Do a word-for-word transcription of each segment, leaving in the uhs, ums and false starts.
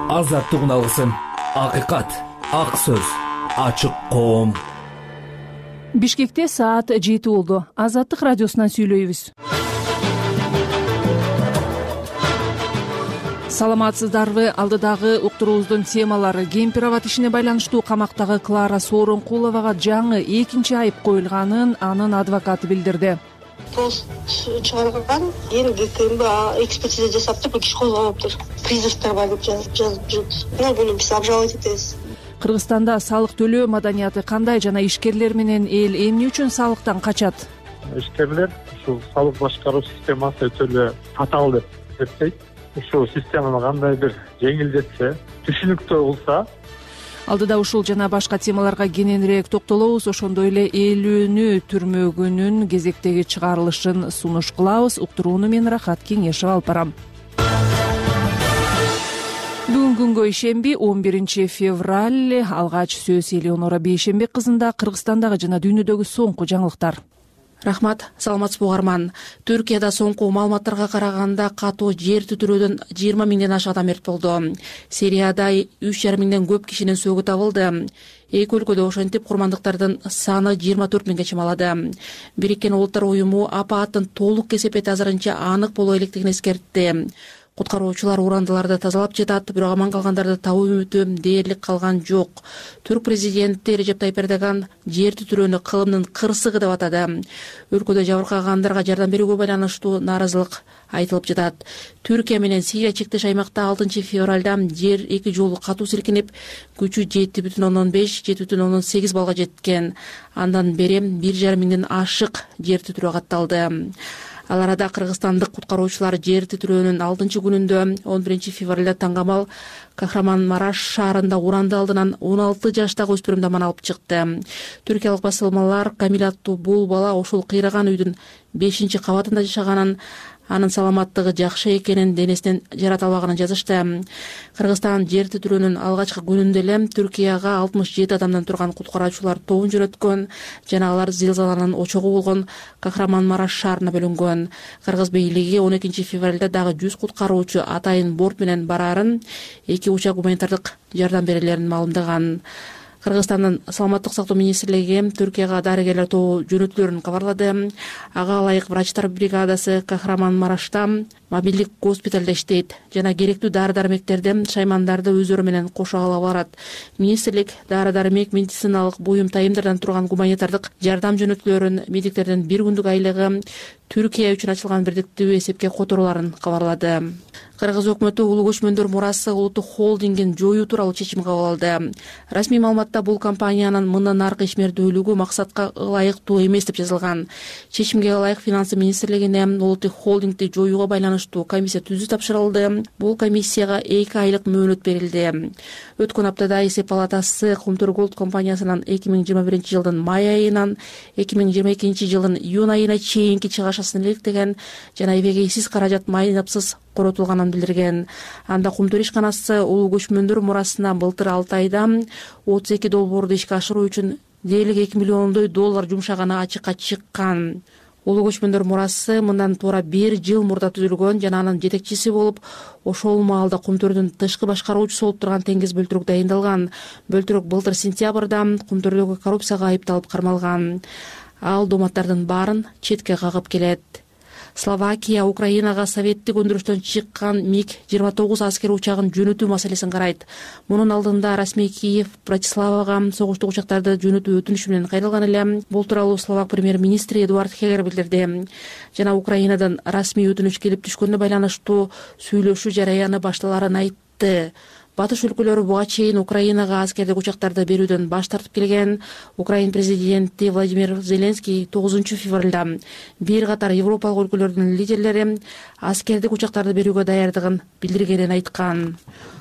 азаттыгын алгысың. Акыйкат, ак сөз, ачык коом. Бишкекте саат жети болду. Азаттык радиосунан сүйлөйбүз. Саламатсыздарбы? Алдыдагы уктуруубуздун темалары: Кемпир-Абад ишине байланыштуу камактагы Клара Сооронкуловага жаңы экинчи айып коюлганын анын адвокаты билдирди. Пост чыгарган, эми ГКМБ экспертиза жасап туруп иш козгоноптур. Призывтар бар деп жазып жүрүт. Мына буну биз обжаловать этебиз. Кыргызстанда салык төлөө маданияты кандай жана ишкерлер менен эл эмне үчүн салыктан качат? Ишкерлер ушул салык башкаруу системасы өтө эле татаал деп эсептейт. Ушул системаны кандай бир жеңилдетсе, түшүнүктүү кылса. Алдыда ушул жана башка темаларга кененирээк токтолобуз. Ошондой эле элүүнү түрмөгүнүн кезектеги чыгарылышын сунуш кылабыз. Уктурууну мен Рахат Кеңешева алып барам. Бүгүн күнгө ишемби, он биринчи февраль. Алгач сөз Элеонора Бейшембек кызында Кыргызстандагы жана дүйнөдөгү соңку жаңылыктар. Рахмат, саламатсызбы угарман. Түркияда соңку маалыматтарга караганда катуу жер титирөөдөн жыйырма миңден ашык адам мерт болду. Сирияда үч жарым миңден көп кишинин сөөгү табылды. Эки өлкөдө ошентип курмандыктардын саны жыйырма төрт миңге чамалады. Бириккен Улуттар уюму апааттын толук кесепети азырынча анык боло электигин эскертти. Куткаруучулар урандыларды тазалап жатат, бирок аман калгандарды табуу үмүтү дээрлик калган жок. Түрк президенти Режеп Тайип Эрдоган жер титирөөнү кылымдын кырсыгы деп атады. Өлкөдө жабыркагандарга жардам берүүгө байланыштуу нааразылык айтылып жатат. Түркия менен Сирия чектеш аймакта алтынчы февралда жер эки жолу катуу силкинип, күчү жети бүтүн ондон беш жети бүтүн ондон сегиз балга жеткен. Андан бери бир жарым миңден ашык жер титирөө катталды. Ал арада кыргызстандык куткаруучулар жер титирөөнүн алтынчы күнүндө он биринчи февралда Таңгамал Кахраман-Мараш шаарында уранды алдынан он алты жаштагы өспүрүмдү аман алып чыкты. Түркиялык басылмалар Камил аттуу бул бала ушул кыйраган үйдүн бешинчи кабатында жашаганын, анын саламаттыгы жакшы экенин, денесинен жарат албаганын жазышты. Кыргызстан жер титирөөнүн алгачкы күнүндө эле Түркияга алтымыш жети адамдан турган куткаруучулар тобун жөнөткөн жана алар зилзаланын очогу болгон Кахраман-Мараш шаарына бөлүнгөн. Кыргыз бийлиги он экинчи февралда дагы жүз куткаруучу атайын борт менен бараарын, эки учак гуманитардык жардам берелерин маалымдаган. Кыргызстандын саламаттык сактоо министрлиги Түркияга дарыгерлер тобу жөнөтүлөрүн кабарлады. Ага ылайык врачтар бригадасы Кахраман-Марашта мобилдик госпиталда иштейт жана керектүү дары-дармектерди, шаймандарды өздөрү менен кошо ала барат. Министрлик дары-дармек, медициналык буюм, тайымдардан турган гуманитардык жардам жөнөтүлөрүн, медиктердин бир күндүк айлыгы, Түркия үчүн ачылган бирдиктүү эсепке которууларын кабарлады. Кыргыз өкмөтү Улуу көчмөндөр мурасы улуттук холдингин жоюу тууралуу чечим кабыл алды. Расмий маалыматта бул компаниянын мындан аркы ишмердүүлүгү максатка ылайыктуу эмес деп жазылган. Чечимге ылайык Финансы министрлигине улуттук холдингди жоюуга байланыштуу комиссия түзүү тапшырылды. Бул комиссияга эки айлык мөөнөт берилди. Өткөн аптада эсеп палатасы Кумтур Голд компаниясынын эки миң жыйырма биринчи жылдын май айынан эки миң жыйырма экинчи жылдын июнь айына чейинки чыгашасын иликтеген жана эбегейсиз каражат майнапсыз коротулганын билдирген. Анда Кумтур ишканасы улуу көчмөндөр мурасына былтыр алты айда отуз эки долбоорду ишке ашыруу үчүн дээрлик эки миллиондой доллар жумшаганы ачыкка чыккан. Улуу көчмөндөр мурасы мындан туура бир жыл мурда түзүлгөн жана анын жетекчиси болуп, ошол маалда Кумтурдун тышкы башкаруучусу болуп турган Теңиз Бөлтүрүк дайындалган. Бөлтүрүк былтыр сентябрда Кумтурдогу коррупцияга айыпталып кармалган. Ал доматтардын баарын четке кагып келет. Словакия Украинага советтик өндүрүштөн чыккан миг жыйырма тогуз аскер учагын жөнөтүү маселесин карайт. Мунун алдында расмий Киев Братиславага согуштук учактарды жөнөтүү өтүнүшү менен кайрылган эле. Бул тууралуу словак премьер-министри Эдуард Хегер билдирди. Жана Украинадан расмий өтүнүш келип түшкөнүнө байланыштуу сүйлөшүү жараяны башталарын айтты. Батыш өлкөлөрү буга чейин Украинага аскердик учактарды берүүдөн баш тартып келген. Украин президенти Владимир Зеленский тогузунчу февралда бир катар Европалык өлкөлөрдүн лидерлери аскердик учактарды берүүгө даярдыгын билдиргенин айткан.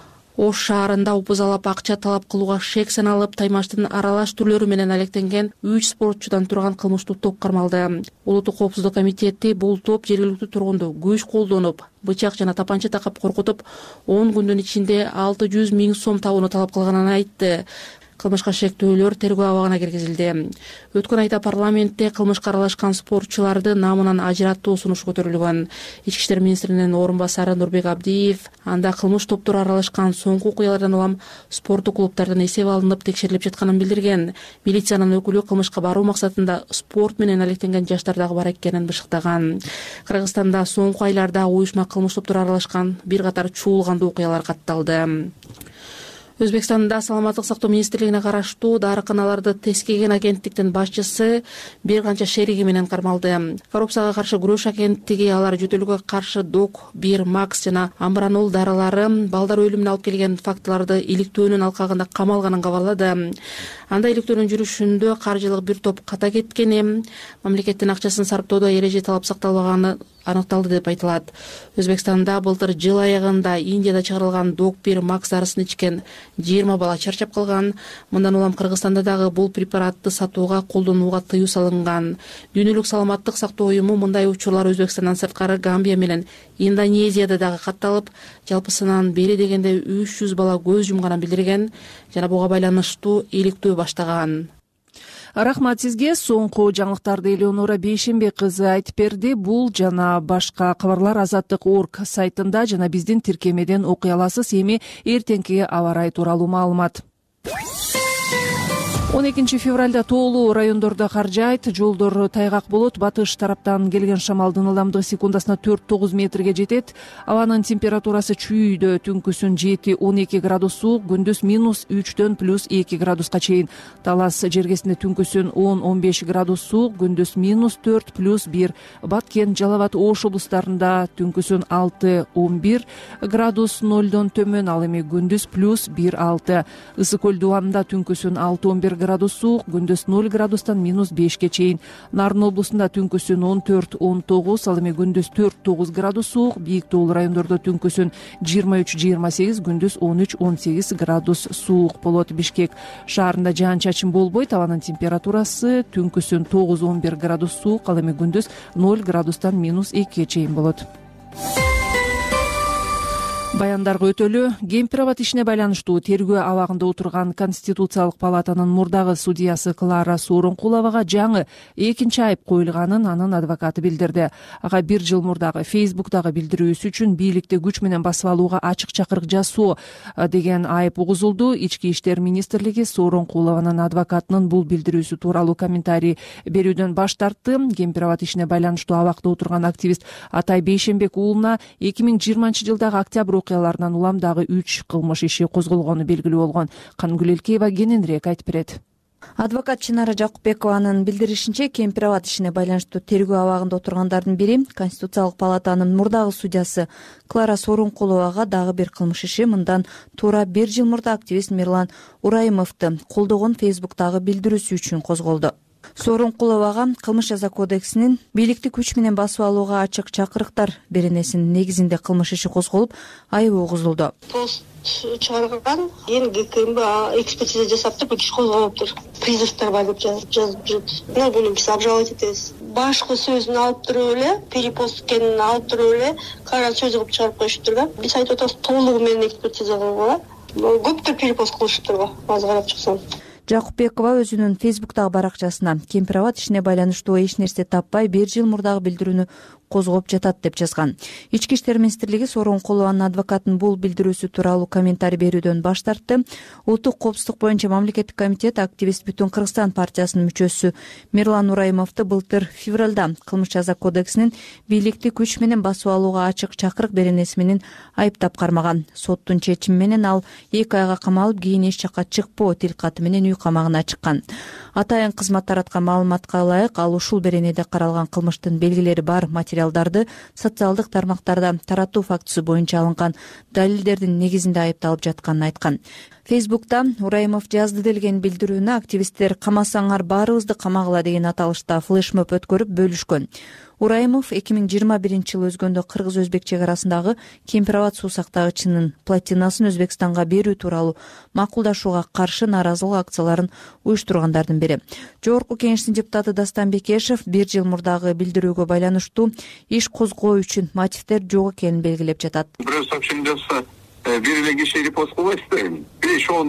Ош шаарында упузалап акча талап кылууга шек саналып, Таймаштын аралаш түрлөрү менен алектенген үч спортчудан турган кылмыштуу топ кармалды. Улуттук коопсуздук комитети бул топ жергиликтүү тургунду күч колдонуп, бычак жана тапанча такап коркутуп, он күндүн ичинде алты жүз миң сом табууну талап кылганын айтты. кылмышка шектөөлөр тергөө абагына киргизилди. Өткөн айда парламентте кылмышка аралашкан спортчуларды намынан ажыраттуу сунуш көтөрүлгөн. Ички иштер министринин орун басары Нурбек Абдиев анда кылмыш топтуру аралашкан соңку окуялардан улам спорттук клубдардан эсеп алынып текшерилип жатканын билдирген. Милициянын өкүлү кылмышка баруу максатында спорт менен алектенген жаштар дагы бар экенин бышыктаган. Кыргызстанда соңку айларда уюшма кылмыш топтуру аралашкан бир катар чуулгандуу окуялар катталды. Өзбекстанда саламаттык сактоо министрлигине караштуу дарыканаларды тескеген агенттиктин башчысы бир канча шериги менен кармалды. Коррупцияга каршы күрөш агенттиги алар жөтөлгө каршы док бир макс жана амбранол дарылары балдар өлүмүнө алып келген фактыларды иликтөөнүн алкагында камалганын кабарлады. Анда иликтөөнүн жүрүшүндө каржылык бир топ ката кеткени, мамлекеттин акчасын сарптоодо эреже талап сакталбаганы аныкталды деп айтылат. Өзбекстанда былтыр жыл аягында Индияда чыгарылган док бир макс дарысын ичкен жыйырма бала чарчап калган. Мындан улам Кыргызстанда дагы бул препаратты сатууга, колдонууга тыюу салынган. Дүйнөлүк саламаттык сактоо уюму мындай учурлар Өзбекстандан сырткары Гамбия менен Индонезияда дагы катталып, жалпысынан бери дегенде үч жүз бала көз жумганын билдирген жана буга байланыштуу иликтөө баштаган. Рахмат сизге. Соңку жаңылыктарды Элеонора Бейшембек кызы айтып берди. Бул жана башка кабарлар Азаттык орг сайтында жана биздин тиркемеден окуй аласыз. Эми эртеңки аба ырайы тууралуу маалымат. он экинчи февралда тоолуу райондордо кар жаайт, жолдор тайгак болот. Батыш тараптан келген шамалдын ылдамдыгы секундасына төрт тогуз метрге жетет. Абанын температурасы чүйүүдө түнкүсүн жети он эки градус суук, күндүз минус үчтөн плюс эки градуска чейин. Талас жергесинде түнкүсүн он он беш градус суук, күндүз минус төрт плюс бир. Баткен, Жалал абад, Ош облустарында түнкүсүн алты он бир градус нолдон төмөн, ал эми күндүз плюс бир алты. Ысык көл дубанында түнкүсүн алты он бир градус суук, күндүз ноль градустан минус бешке чейин. Нарын облусунда түнкүсүн он төрт он тогуз, ал эми күндүз төрт тогуз градус суук. Бийик тоолуу райондордо түнкүсүн жыйырма үч жыйырма сегиз, күндүз он үч он сегиз градус суук болот. Бишкек шаарында жаан чачын болбойт. Абанын температурасы түнкүсүн тогуз он бир градус суук, ал эми күндүз ноль градустан минус экиге чейин болот. Баяндарга өтөлү. Кемпир-абад ишине байланыштуу тергөө абагында отурган Конституциялык палатанын мурдагы судьясы Клара Сооронкуловага жаңы экинчи айып коюлганын анын адвокаты билдирди. Ага бир жыл мурдагы Фейсбуктагы билдирүүсү үчүн бийликти күч менен басып алууга ачык чакырык жасоо деген айып угузулду. Ички иштер министрлиги Сооронкулованын адвокатынын бул билдирүүсү тууралуу комментарий берүүдөн баш тартты. Кемпир-абад ишине байланыштуу абакта отурган активист Атай Бейшембек уулуна эки миң жыйырманчы жылдагы октябрь окуяларынан улам дагы үч кылмыш иши козголгону белгилүү болгон. Кангүл Элкеева кененирээк айтып берет. Адвокат Чынара Жакупбекованын билдиришинче, Кемпир-абад ишине байланыштуу тергөө абагында отургандардын бири Конституциялык палатанын мурдагы судьясы Клара Сооронкуловага дагы бир кылмыш иши мындан туура бир жыл мурда активист Мирлан Ураимовду колдогон Фейсбуктагы билдирүүсү үчүн козголду. Сооронкуловага кылмыш жаза кодексинин бийликти күч менен басып алууга ачык чакырыктар беренесинин негизинде кылмыш иши козголуп, айыбы угузулду. Пост чыгарган, эми ГКМБ экспертиза жасап туруп иш козголуптур. Призывтар бар деп жазып жүрөт. Мына буну биз обжаловать этебиз. Башкы сөзүн алып туруп эле, перепост экенин алып туруп эле, кара сөз кылып чыгарып коюшуптур да. Биз айтып атабыз, толугу менен экспертиза кылгыла. Көптөр перепост кылышыптыр, азыр карап чыксам. Жакупбекова өзүнүн Фейсбуктагы баракчасына Кемпир-абад ишине байланыштуу эч нерсе таппай бир жыл мурдагы билдирүүнү козгоп жатат деп жазган. Ички иштер министрлиги Сооронкулованын адвокатынын бул билдирүүсү тууралуу комментарий берүүдөн баш тартты. Улуттук коопсуздук боюнча мамлекеттик комитет активист Бүтүн Кыргызстан партиясынын мүчөсү Мирлан Ураимовду былтыр февралда кылмыш жаза кодексинин бийликти күч менен басып алууга ачык чакырык беренеси менен айыптап кармаган. Соттун чечими менен ал эки айга камалып, кийин эч жакка чыкпоо тил каты менен үй камагына чыккан. Атайын кызмат тараткан маалыматка ылайык, ал ушул беренеде каралган кылмыштын белгилери бар материалдарды социалдык тармактарда таратуу фактысы боюнча алынган далилдердин негизинде айыпталып жатканын айткан. Фейсбукта Ураимов жазды делген билдирүүнү активисттер «Камасаңар баарыбызды камагыла» деген аталышта флешмоб өткөрүп бөлүшкөн. Ураимов эки миң жыйырма биринчи жылы өзгөндө кыргыз-өзбек чек арасындагы Кемпир-абад суу сактагычынын платинасын Өзбекстанга берүү тууралуу макулдашууга каршы нааразылык акцияларын уюштургандардын бири. Жогорку кеңештин депутаты Дастан Бекешев бир жыл мурдагы билдирүүгө байланыштуу иш козгоо үчүн мотивдер жок экенин белгилеп жатат. Бирөө сообщение жазса, бир эле киши репост кылбайсыздар. беш он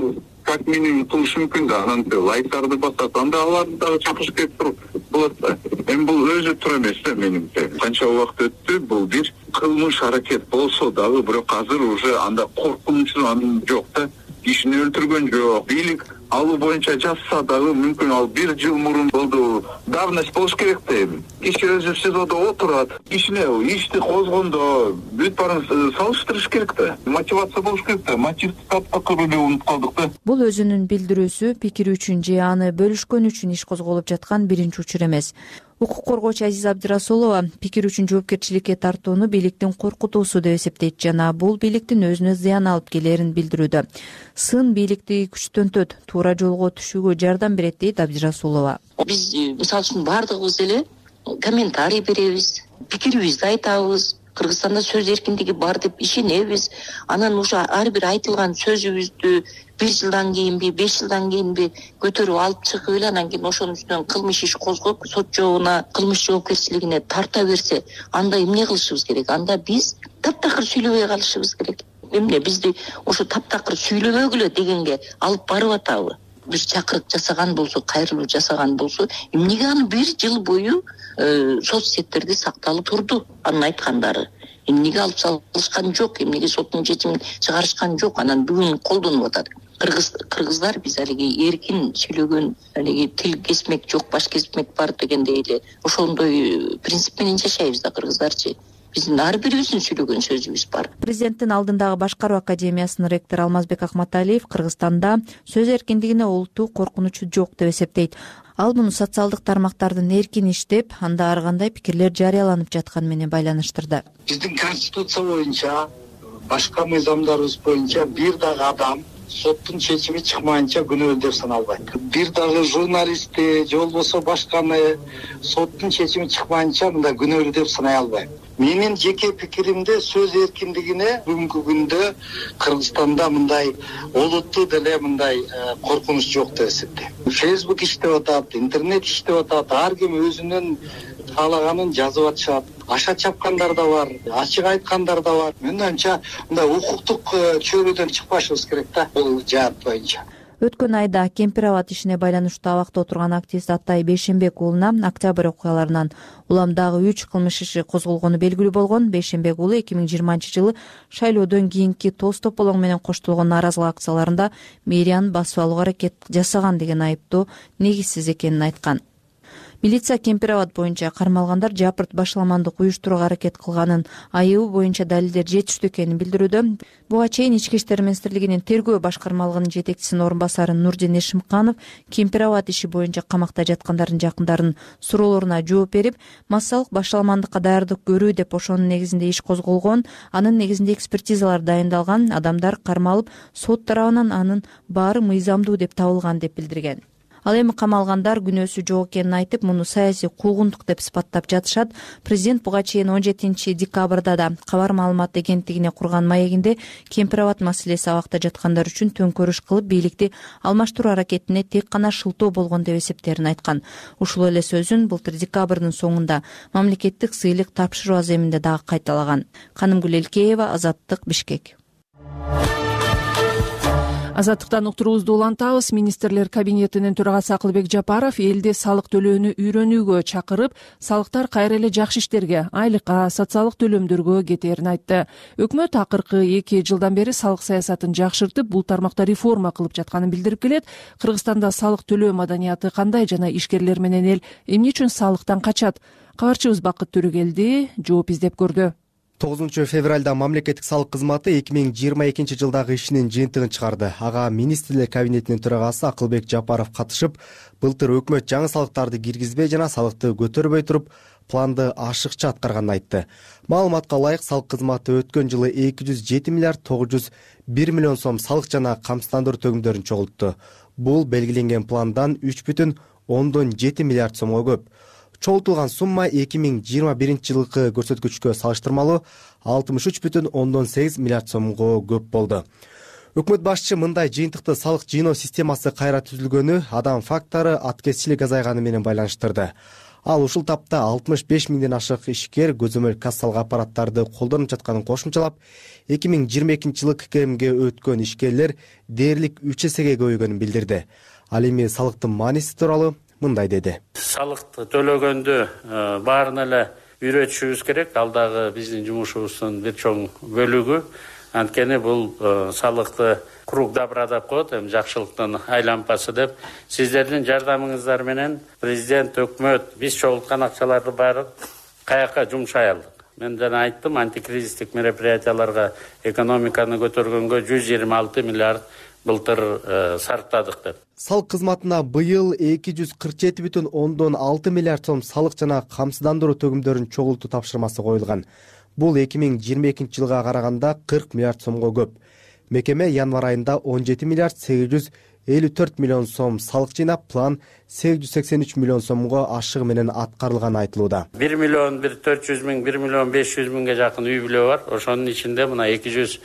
как минимум кылышы мүмкүн да. Анан лайктарды басат, анда аларды дагы чакырыш керек болот да. Эми бул өзү тура эмес да менимче. Канча убакыт өттү, бул бир кылмыш аракет болсо дагы, бирок азыр уже анда коркунучу анын жок да. Кишини өлтүргөн жок. Бийлик алуу боюнча жазса дагы мүмкүн ал бир жыл мурун болду. Давность болуш керек да эми. Киши өзү СИЗОдо отурат. Кишине ишти козгондо бүт баарын салыштырыш керек да. Мотивация болуш керек да. Мотивди таптакыр эле унутуп калдык да. Бул өзүнүн билдирүүсү, пикири үчүн же аны бөлүшкөн үчүн иш козголуп жаткан биринчи учур эмес. Укук коргоочу Азиза Абдырасулова пикир үчүн жоопкерчиликке тартууну бийликтин коркутуусу деп эсептейт жана бул бийликтин өзүнө зыян алып келерин билдирүүдө. Сын бийликти күчтөнтөт, туура жолго түшүүгө жардам берет дейт Абдырасулова. Биз мисалы үчүн баардыгыбыз эле комментарий беребиз, пикирибизди айтабыз. Кыргызстанда сөз эркиндиги бар деп ишенебиз. Анан уже ар бир айтылган сөзүбүздү бир жылдан кийинби, беш жылдан кийинби көтөрүп алып чыгып эле анан кийин ошонун үстүнөн кылмыш иш козгоп, сот жообуна, кылмыш жоопкерчилигине тарта берсе, анда эмне кылышыбыз керек? Анда биз таптакыр сүйлөбөй калышыбыз керек. Эмне бизди ошо таптакыр сүйлөбөгүлө дегенге алып барып атабы? Биз чакырык жасаган болсо, кайрылуу жасаган болсо, эмнеге аны бир жыл бою соц сеттерде сакталып турду? Анын айткандары эмнеге алып салышкан жок, эмнеге соттун чечимин чыгарышкан жок? Анан бүгүн колдонуп атат. Кыргыз кыргыздар биз алиги эркин сүйлөгөн, алиги тил кесмек жок, баш кесмек бар дегендей эле ошондой принцип менен жашайбыз да кыргыздарчы. Биздин ар бирибиздин сүйлөгөн сөзүбүз бар. Президенттин алдындагы башкаруу академиясынын ректору Алмазбек Акматалиев Кыргызстанда сөз эркиндигине олуттуу коркунучу жок деп эсептейт. Ал муну социалдык тармактардын эркин иштеп, анда ар кандай пикирлер жарыяланып жатканы менен байланыштырды. Биздин конституция боюнча, башка мыйзамдарыбыз боюнча бир дагы адам соттун чечими чыкмайынча күнөөлүү деп саналбайт. Бир дагы журналистти же болбосо башканы соттун чечими чыкмайынча мындай күнөөлүү деп санай албайм. Менин жеке пикиримде сөз эркиндигине бүгүнкү күндө Кыргызстанда мындай олуттуу деле мындай коркунуч жок деп эсептейм. Facebook иштеп атат, интернет иштеп атат, ар ким өзүнүн каалаганын жазып атышат. Аша чапкандар да бар, ачык айткандар да бар. Менин оюмча мындай укуктук чөйрөдөн чыкпашыбыз керек да бул жаат боюнча. Өткөн айда Кемпир-Абад ишине байланыштуу абакта отурган активист Атай Бейшенбек уулуна октябрь окуяларынан улам дагы үч кылмыш иши козголгону белгилүү болгон. Бейшенбек уулу эки миң жыйырманчы жылы шайлоодон кийинки тоз тополоң менен коштолгон нааразылык акцияларында мэриянын басып алууга аракет жасаган деген айыптоо негизсиз экенин айткан. Милиция Кемпир-Абад боюнча кармалгандар жапырт башаламандык уюштурууга аракет кылганын, айыбы боюнча далилдер жетиштүү экенин билдирүүдө. Буга чейин Ички иштер министрлигинин тергөө башкармалыгынын жетекчисинин орун басары Нурдин Эшимканов Кемпир-Абад иши боюнча камакта жаткандардын жакындарынын суроолоруна жооп берип, массалык башаламандыкка даярдык көрүү деп ошонун негизинде иш козголгон, анын негизинде экспертизалар дайындалган, адамдар кармалып, сот тарабынан анын баары мыйзамдуу деп табылган деп билдирген. Ал эми камалгандар күнөөсү жок экенин айтып, муну саясий куугунтук деп сыпаттап жатышат. Президент буга чейин он жетинчи декабрда да кабар маалымат агенттигине курган маегинде Кемпир-Абад маселеси абакта жаткандар үчүн төңкөрүш кылып, бийликти алмаштыруу аракетине тек гана шылтоо болгон деп эсептерин айткан. Ушул эле сөзүн былтыр декабрдын соңунда мамлекеттик сыйлык тапшыруу аземинде дагы кайталаган. Канымгүл Элкеева, Азаттык, Бишкек. Азаттыктан уктуруубузду улантабыз. Министрлер кабинетинин төрагасы Акылбек Жапаров элде салык төлөөнү үйрөнүүгө чакырып, салыктар кайра эле жакшы иштерге, айлыкка, социалдык төлөмдөргө кетээрин айтты. Өкмөт акыркы эки жылдан бери салык саясатын жакшыртып, бул тармакта реформа кылып жатканын билдирип келет. Кыргызстанда салык төлөө маданияты кандай жана ишкерлер менен эл эмне үчүн салыктан качат? Кабарчыбыз Бакыт Төрөгелди жооп издеп көрдү. тогузунчу февралда мамлекеттик салык кызматы эки миң жыйырма экинчи жылдагы ишинин жыйынтыгын чыгарды. Ага министрлер кабинетинин төрагасы Акылбек Жапаров катышып, былтыр өкмөт жаңы салыктарды киргизбей жана салыкты көтөрбөй туруп, планды ашыкча аткарганын айтты. Маалыматка ылайык, салык кызматы өткөн жылы эки жүз жети миллиард тогуз жүз бир миллион сом салык жана камсыздандыруу төгүмдөрүн чогултту. Бул белгиленген пландан үч бүтүн ондон жети миллиард сомго көп. Чогултулган сумма эки миң жыйырма биринчи жылкы көрсөткүчкө салыштырмалуу алтымыш үч бүтүн ондон сегиз миллиард сомго көп болду. Өкмөт башчы мындай жыйынтыкты салык жыйноо системасы кайра түзүлгөнү адам фактору аткезчилик азайганы менен байланыштырды. Ал ушул тапта алтымыш беш миңден ашык ишкер көзөмөл кассалык аппараттарды колдонуп жатканын кошумчалап, эки миң жыйырма экинчи жылы ККМге өткөн ишкерлер дээрлик үч эсеге көбөйгөнүн билдирди. Ал эми салыктын мааниси тууралуу мындай деди. Салыкты төлөгөндө баарын эле үйрөтүшүбүз керек. Ал дагы биздин жумушубуздун бир чоң бөлүгү. Анткени бул салыкты круг добра деп коет, эми жакшылыктын айлампасы деп. Сиздердин жардамыңыздар менен президент, өкмөт биз чогулткан акчаларды баары каяка жумшай алдык. Мен жана айттым, антикризистик мероприятияларга экономиканы көтөргөнгө жүз жыйырма алты миллиард былтыр сарптадык деп. Салык кызматына быйыл эки жүз кырк жети бүтүн ондон алты миллиард сом салык жана камсыздандыруу төгүмдөрүн чогултуу тапшырмасы коюлган. Бул эки миң жыйырма экинчи жылга караганда кырк миллиард сомго көп. Мекеме январь айында он жети миллиард сегиз жүз элүү төрт миллион сом салык жыйнап, план сегиз жүз сексен үч миллион сомго ашыгы менен аткарылганы айтылууда. бир миллион төрт жүз миң, бир миллион беш жүз миңге жакын үй бүлө бар. Ошонун ичинде мына эки жүз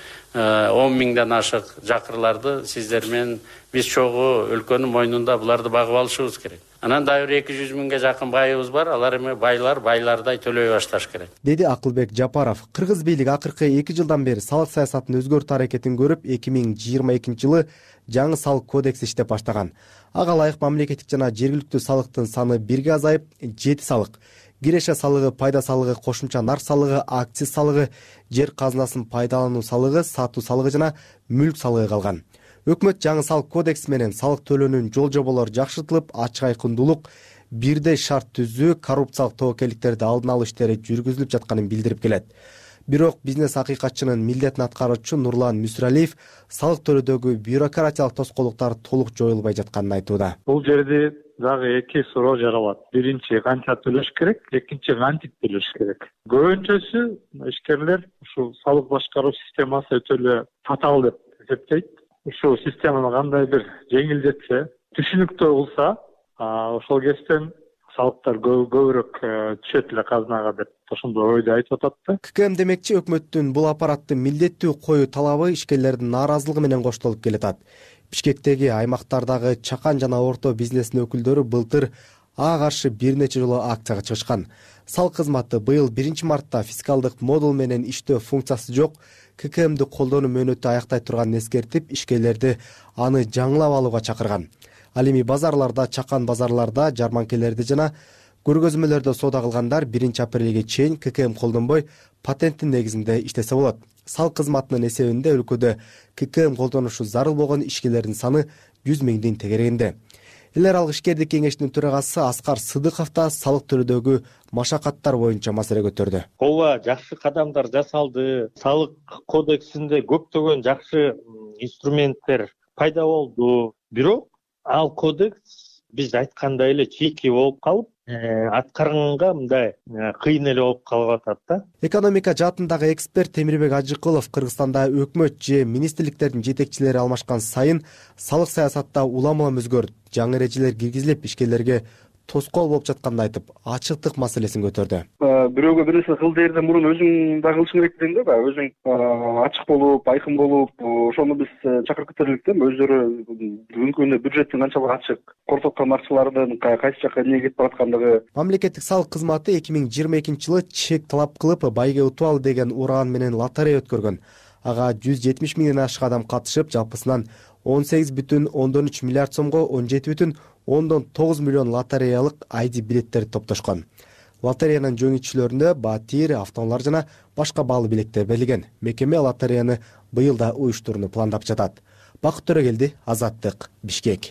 он миңден ашык жакырларды сиздер менен биз чогуу өлкөнүн мойнунда буларды багып алышыбыз керек. Анан дагы бир эки жүз миңге жакын байыбыз бар. Алар эми байлар байлардай төлөй башташ керек, деди Акылбек Жапаров. Кыргыз бийлиги акыркы эки жылдан бери салык саясатын өзгөртүү аракетин көрүп, эки миң жыйырма экинчи жылы жаңы салык кодекс иштеп баштаган. Ага ылайык мамлекеттик жана жергиликтүү салыктын саны бирге азайып, жети салык: киреше салыгы, пайда салыгы, кошумча нарк салыгы, акциз салыгы, жер казынасын пайдалануу салыгы, сатуу салыгы жана мүлк салыгы калган. Өкмөт жаңы салык кодекс менен салык төлөөнүн жол жоболору жакшыртылып, ачык айкындуулук, бирдей шарт түзүү, коррупциялык тобокелдиктерди алдын алуу иштери жүргүзүлүп жатканын билдирип келет. Бирок бизнес акыйкатчынын милдетин аткаруучу Нурлан Мүсүралиев салык төлөөдөгү бюрократиялык тоскоолдуктар толук жоюлбай жатканын айтууда. Бул жерде дагы эки суроо жаралат. Биринчи, канча төлөш керек, экинчи, кантип төлөш керек. Көбүнчөсү ишкерлер ушул салык башкаруу системасы өтө эле татаал деп эсептейт. Ушул системаны кандай бир жеңилдетсе, түшүнүктүү кылса, ошол кесиптен салыктар көбүрөөк түшөт эле казынага деп ошондой ойду айтып атат. ККМ демекчи, өкмөттүн бул аппаратты милдеттүү коюу талабы ишкерлердин нааразылыгы менен коштолуп келатат. Бишкектеги аймактардагы чакан жана орто бизнестин өкүлдөрү былтыр ага каршы бир нече жолу акцияга чыгышкан. Салык кызматы быйыл биринчи мартта фискалдык модул менен иштөө функциясы жок ККМди колдонуу мөөнөтү аяктай турганын эскертип, ишкерлерди аны жаңылап алууга чакырган. Ал эми базарларда, чакан базарларда, жарманкелерди жана көргөзмөлөрдө соода кылгандар биринчи апрелге чейин ККМ колдонбой патенттин негизинде иштесе болот. Салык кызматынын эсебинде өлкөдө ККМ колдонушу зарыл болгон ишкерлердин саны жүз миңдин тегерегинде. Эл аралык ишкердик кеңештин төрагасы Аскар Сыдыков да салык төлөөдөгү машакаттар боюнча маселе көтөрдү. Ооба, жакшы кадамдар жасалды. Салык кодексинде көптөгөн жакшы инструменттер пайда болду. Бирок ал кодекс биз айткандай эле чийки болуп калып, аткарганга мындай кыйын эле болуп калып атат да. Экономика жаатындагы эксперт Темирбек Ажыкулов Кыргызстанда өкмөт же министрликтердин жетекчилери алмашкан сайын салык саясатта улам-улам өзгөрүп, жаңы эрежелер киргизилип, ишкерлерге тоскоол болуп жатканын айтып, ачыктык маселесин көтөрдү. Бирөөгө бир нерсе кыл дээрден мурун өзүң да кылышың керек дейм да, өзүң ачык болуп, айкын болуп, ошону биз чакырып кетерлик да. Өздөрү бүгүнкү күндө бюджеттин канчалык ачык, кортоткон акчалардын кайсы жака эмне кетип бараткандыгы. Мамлекеттик салык кызматы эки миң жыйырма экинчи жылы чек талап кылып, байге утуп ал деген уран менен лотерея өткөргөн. Ага жүз жетимиш миңден ашык адам катышып, жалпысынан он сегиз бүтүн ондон үч миллиард сомго он жети бүтүн ондон тогуз миллион лотереялык ай ди билеттерди топтошкон. Лотереянын жеңүүчүлөрүнө батир, автоунаалар жана башка баалуу билеттер берилген. Мекеме лотереяны быйыл да уюштурууну пландап жатат. Бакыт Төрөгелди, Азаттык, Бишкек.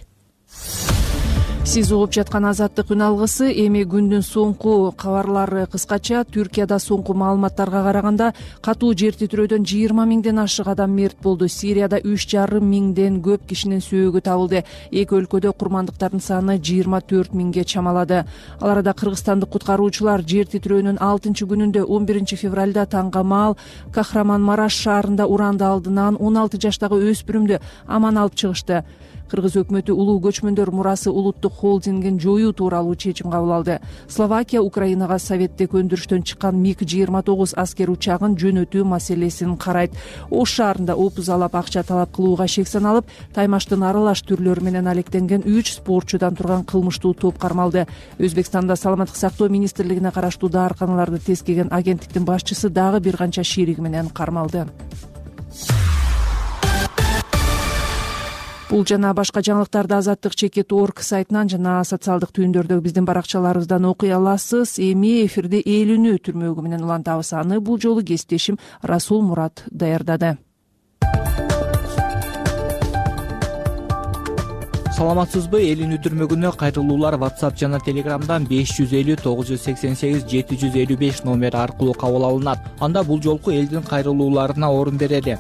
Сиз угуп жаткан Азаттык үн алгысы. Эми күндүн соңку кабарлары кыскача. Түркияда соңку маалыматтарга караганда катуу жер титирөөдөн жыйырма миңден ашык адам мерт болду. Сирияда үч жарым миңден көп кишинин сөөгү табылды. Эки өлкөдө курмандыктардын саны жыйырма төрт миңге чамалады. Ал арада кыргызстандык куткаруучулар жер титирөөнүн алтынчы күнүндө он биринчи февралда таңга маал Кахраманмараш шаарында уранды алдынан он алты жаштагы өспүрүмдү аман алып чыгышты. Кыргыз өкмөтү улуу көчмөндөр мурасы улуттук холдингин жоюу тууралуу чечим кабыл алды. Словакия Украинага советтик өндүрүштөн чыккан миг жыйырма тогуз аскер учагын жөнөтүү маселесин карайт. Ош шаарында опузалап акча талап кылууга шек саналып, Таймаштын аралаш түрлөрү менен алектенген үч спортчудан турган кылмыштуу топ кармалды. Өзбекстанда саламаттык сактоо министрлигине караштуу даарканаларды тескеген агенттиктин башчысы дагы бир канча шериги менен кармалды. Бул жана башка жаңылыктарды азаттык чекит орг сайтынан жана социалдык түйүндөрдөгү биздин баракчаларыбыздан окуй аласыз. Эми эфирде элүүнү түрмөгү менен улантабыз. Аны бул жолу кесиптешим Расул Мурат даярдады. Саламатсызбы? Элүүнү түрмөгүнө кайрылуулар WhatsApp жана Telegram'дан беш жүз элүү тогуз жүз сексен сегиз жети жүз элүү беш номери аркылуу кабыл алынат. Анда бул жолку элдин кайрылууларына орун берели.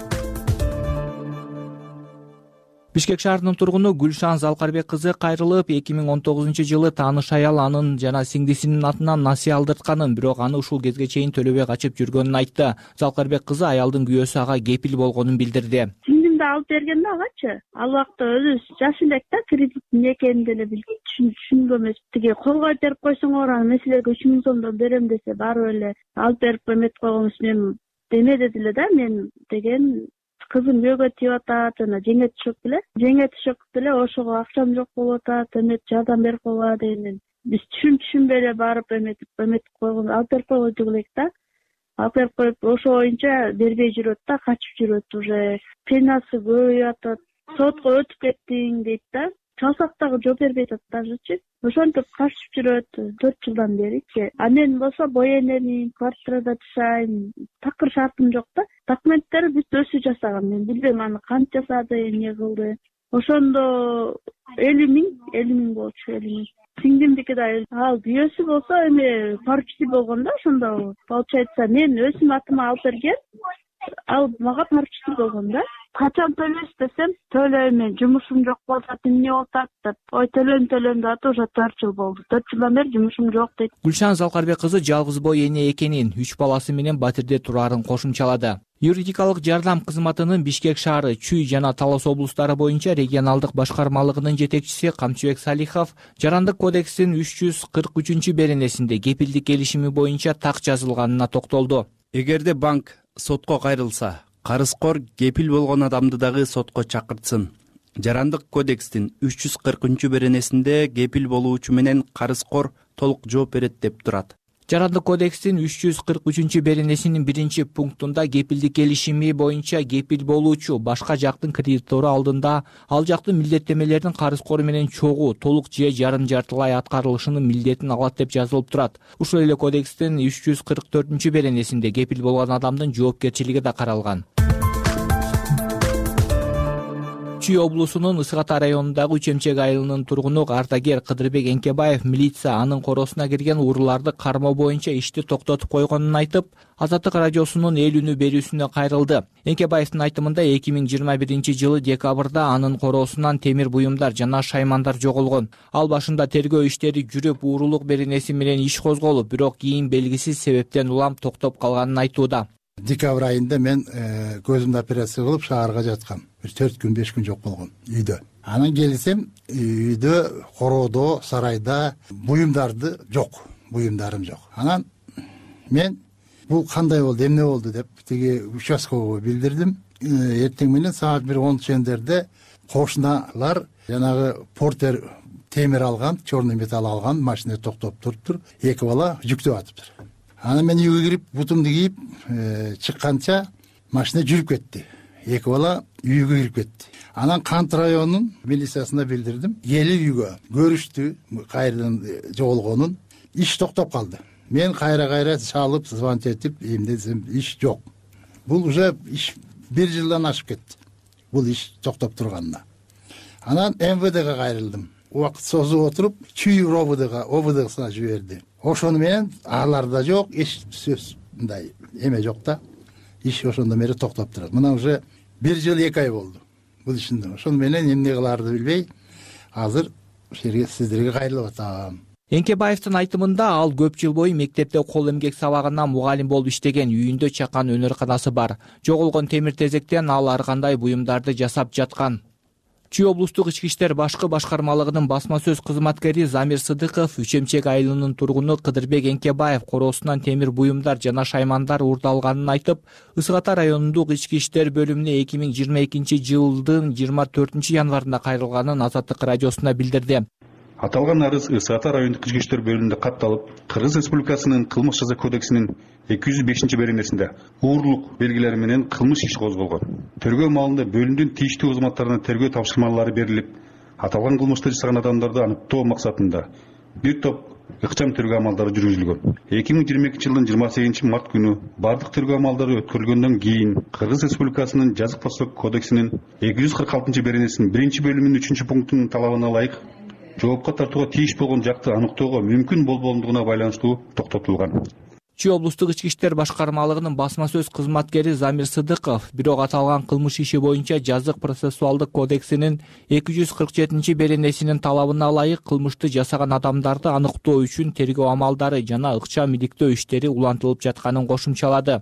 Бишкек шаарынын тургуну Гүлшан Залкарбек кызы кайрылып, эки миң он тогузунчу жылы тааныш аял анын жана сиңдисинин атынан насыя алдыртканын, бирок аны ушул кезге чейин төлөбөй качып жүргөнүн айтты. Залкарбек кызы аялдын күйөөсү ага кепил болгонун билдирди. Сиңдимди алып берген да агачы. Ал убакта өзү жаш элек да, кредиттин экенин деле билбейт, түшүнгөн эмес. Тиги колго көтөрүп койсоңор, аны меселерге үч миң сомдон берем десе, барып эле алып берип эметип койгонбуз. Мен деме дедиле да, мен деген кызым күйөөгө тийип атат, жана жеңе түшөк беле. Жеңе түшөк деле ошого акчам жок болуп атат, эмет жардам берип койгула дегенден. Биз түшүн түшүнбөй эле барып эметип эметип койгон, алып берип койгон элек да. Алып берип коюп, ошо боюнча бербей жүрөт да, качып жүрөт уже. Пенасы көбөйүп атат. Сотко өтүп кеттиң дейт да. Чалсак дагы жооп бербей атат дажычы. Ошентип качып жүрөт төрт жылдан беричи. А мен болсо бой энемин, квартирада жашайм. Такыр шартым жок да. Документтери бүт өзү жасаган. Мен билбейм аны кантип жасады, эмне кылды. Ошондо элүү миң, элүү миң болчу, элүү миң. Сиңдимдики да ал күйөөсү болсо эми поручитель болгон да, ошондо получается мен өзүм атыма алып берген. Ал мага поручитель болгон да. Качан төлөйсүз десем, төлөйм, мен жумушум жок болуп атат, эмне болуп атат деп. Ой, төлөйм, төлөйм деп атат, уже төрт жыл болду. төрт жылдан бери жумушум жок дейт. Гүлшан Залкарбек кызы жалгыз бой эне экенин, үч баласы менен батирде турарын кошумчалады. Юридикалык жардам кызматынын Бишкек шаары, Чүй жана Талас облустары боюнча регионалдык башкармалыгынын жетекчиси Камчыбек Салихов Жарандык кодекстин үч жүз кырк үчүнчү беренесинде кепилдик келишими боюнча так жазылганына токтолду. Эгерде банк сотко кайрылса, карызкор кепил болгон адамды дагы сотко чакыртсын. Жарандык кодекстин үч жүз кыркынчы беренесинде кепил болуучу менен карызкор толук жооп берет деп турат. Жарандык кодекстин үч жүз кырк үчүнчү беренесинин биринчи пунктунда кепилдик келишими боюнча кепил болуучу башка жактын кредитору алдында ал жактын милдеттемелерин карызкор менен чогуу, толук же жарым жартылай аткарылышынын милдетин алат деп жазылып турат. Ушул эле кодекстин үч жүз кырк төртүнчү беренесинде кепил болгон адамдын жоопкерчилиги да каралган. Чүй облусунун Ысык Ата районундагы Үч Эмчек айылынын тургуну ардагер Кыдырбек Энкебаев милиция анын коросуна кирген урууларды кармоо боюнча ишти токтотуп койгонун айтып, Азаттык радиосунун элүүнү берүүсүнө кайрылды. Энкебаевдин айтымында эки миң жыйырма биринчи жылы декабрда анын коросунан темир буюмдар жана шаймандар жоголгон. Ал башында тергөө иштери жүрүп, уурулук беренеси менен иш козголуп, бирок кийин белгисиз себептен улам токтоп калганын айтууда. Декабрь айында мен көзүмдү операция кылып шаарга жаткам. Бир төрт күн беш күн жок болгон үйдө. Анан келсем, үйдө, короодо, сарайда буюмдарды жок, буюмдарым жок. Анан мен бул кандай болду, эмне болду деп тиги участкага билдирдим. Эртең менен саат бир он чендерде кошуналар жанагы портер темир алган, черный металл алган машина токтоп туруптур, эки бала жүктөп атыптыр. Анан мен үйгө кирип, бутумду кийип чыкканча машина жүрүп кетти. Эки бала үйгө кирип кетти. Анан Кант районунун милициясына билдирдим. Келип үйгө көрүштү, кайрадан жоголгонун. Иш токтоп калды. Мен кайра-кайра чалып, звонок этип, эмдесем иш жок. Бул уже иш бир жылдан ашып кетти. Бул иш токтоп турганына. Анан эм вэ дге кайрылдым. Убакыт созуп отуруп, Чүй ОБДга, ОБДсына жиберди. Ошону менен аларда жок, эч сөз мындай эме жок да. Иш ошондон бери токтоп турат. Мына уже бир жыл эки ай болду. Бул ишинде. Ошону менен эмне кылаарды билбей, азыр ушерге сиздерге кайрылып атам. Энкебаевдин айтымында ал көп жыл бою мектепте кол эмгек сабагынан мугалим болуп иштеген, үйүндө чакан өнөр канасы бар. Жоголгон темир тезектен ал ар кандай буюмдарды жасап жаткан. чүй облустук ички иштер башкы башкармалыгынын басма сөз кызматкери Замир Сыдыков Үч Эмчек айылынын тургуну Кыдырбек Энкебаев короосунан темир буюмдар жана шаймандар уурдалганын айтып, Ысык Ата районундук ички иштер бөлүмүнө эки миң жыйырма экинчи жылдын жыйырма төртүнчү январында кайрылганын Азаттык радиосуна билдирди. Аталган арыз Ысык Ата райондук ички иштер бөлүмүндө катталып, Кыргыз Республикасынын кылмыш жаза кодексинин эки жүз бешинчи беренесинде уурулук белгилери менен кылмыш иши козголгон. Тергөө маалында бөлүмдүн тийиштүү кызматтарына тергөө тапшырмалары берилип, аталган кылмышты жасаган адамдарды аныктоо максатында бир топ ыкчам тергөө амалдары жүргүзүлгөн. эки миң жыйырма экинчи жылдын жыйырма сегизинчи март күнү бардык тергөө амалдары өткөрүлгөндөн кийин Кыргыз Республикасынын жазык процессуалдык кодексинин эки жүз кырк алтынчы беренесинин биринчи бөлүмүнүн үчүнчү пунктунун талабына ылайык жоопко тартууга тийиш болгон жакты аныктоого мүмкүн болбогондугуна байланыштуу токтотулган. Чүй облустук ички иштер башкармалыгынын басма сөз кызматкери Замир Сыдыков бирок аталган кылмыш иши боюнча жазык процессуалдык кодексинин эки жүз кырк жетинчи беренесинин талабына ылайык кылмышты жасаган адамдарды аныктоо үчүн тергөө амалдары жана ыкчам иликтөө иштери улантылып жатканын кошумчалады.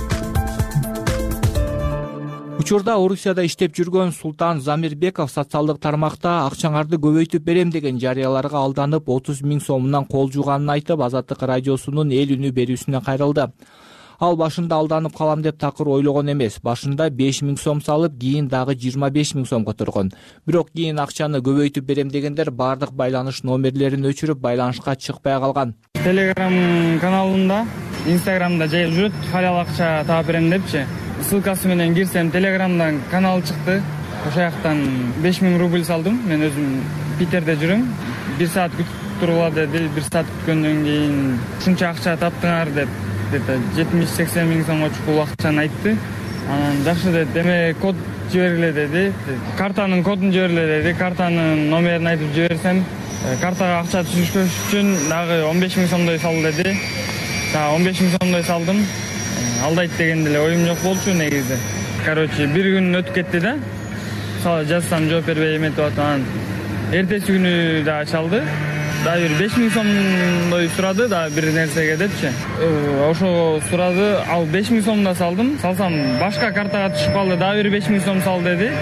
Учурда Орусияда иштеп жүргөн Султан Замирбеков социалдык тармакта акчаңарды көбөйтүп берем деген жарыяларга алданып отуз миң сомунан кол жууганын айтып, Азаттык радиосунун эл үнү берүүсүнө кайрылды. Ал башында алданып калам деп такыр ойлогон эмес. Башында беш миң сом салып, кийин дагы жыйырма беш миң сомго тургон. Бирок кийин акчаны көбөйтүп берем дегендер бардык байланыш номерлерин өчүрүп, байланышка чыкпай калган. Telegram каналында, Instagramда жайып жүрөт, халал акча таап берем депчи. Ссылкасы менен кирсем, Телеграмдан канал чыкты. Ошол жактан беш миң рубль салдым. Мен өзүм Питерде жүрөм. бир саат күтүп тургула деди. бир саат күткөндөн кийин ушунча акча таптыңар деп, где-то жетимиш сексен миң сомго чукул акчаны айтты. Анан жакшы деди, деме код жибергиле деди. Картанын кодун жибергиле деди. Картанын номерин айтып жиберсем, картага акча түшүрүш үчүн дагы он беш миң сомдой сал деди. Та он беш миң сомдой салдым. Алдайт деген деле оюм жок болчу негизи. Короче, бир күн өтүп кетти да. Жазсам жооп бербей эметип атам. Анан эртеси күнү да чалды. Дагы бир беш миң сомдой сурады, дагы бир нерсеге депчи. Ошого сурады, ал беш миң сом да салдым. Салсам башка картага түшүп калды, дагы бир беш миң сом сал деди.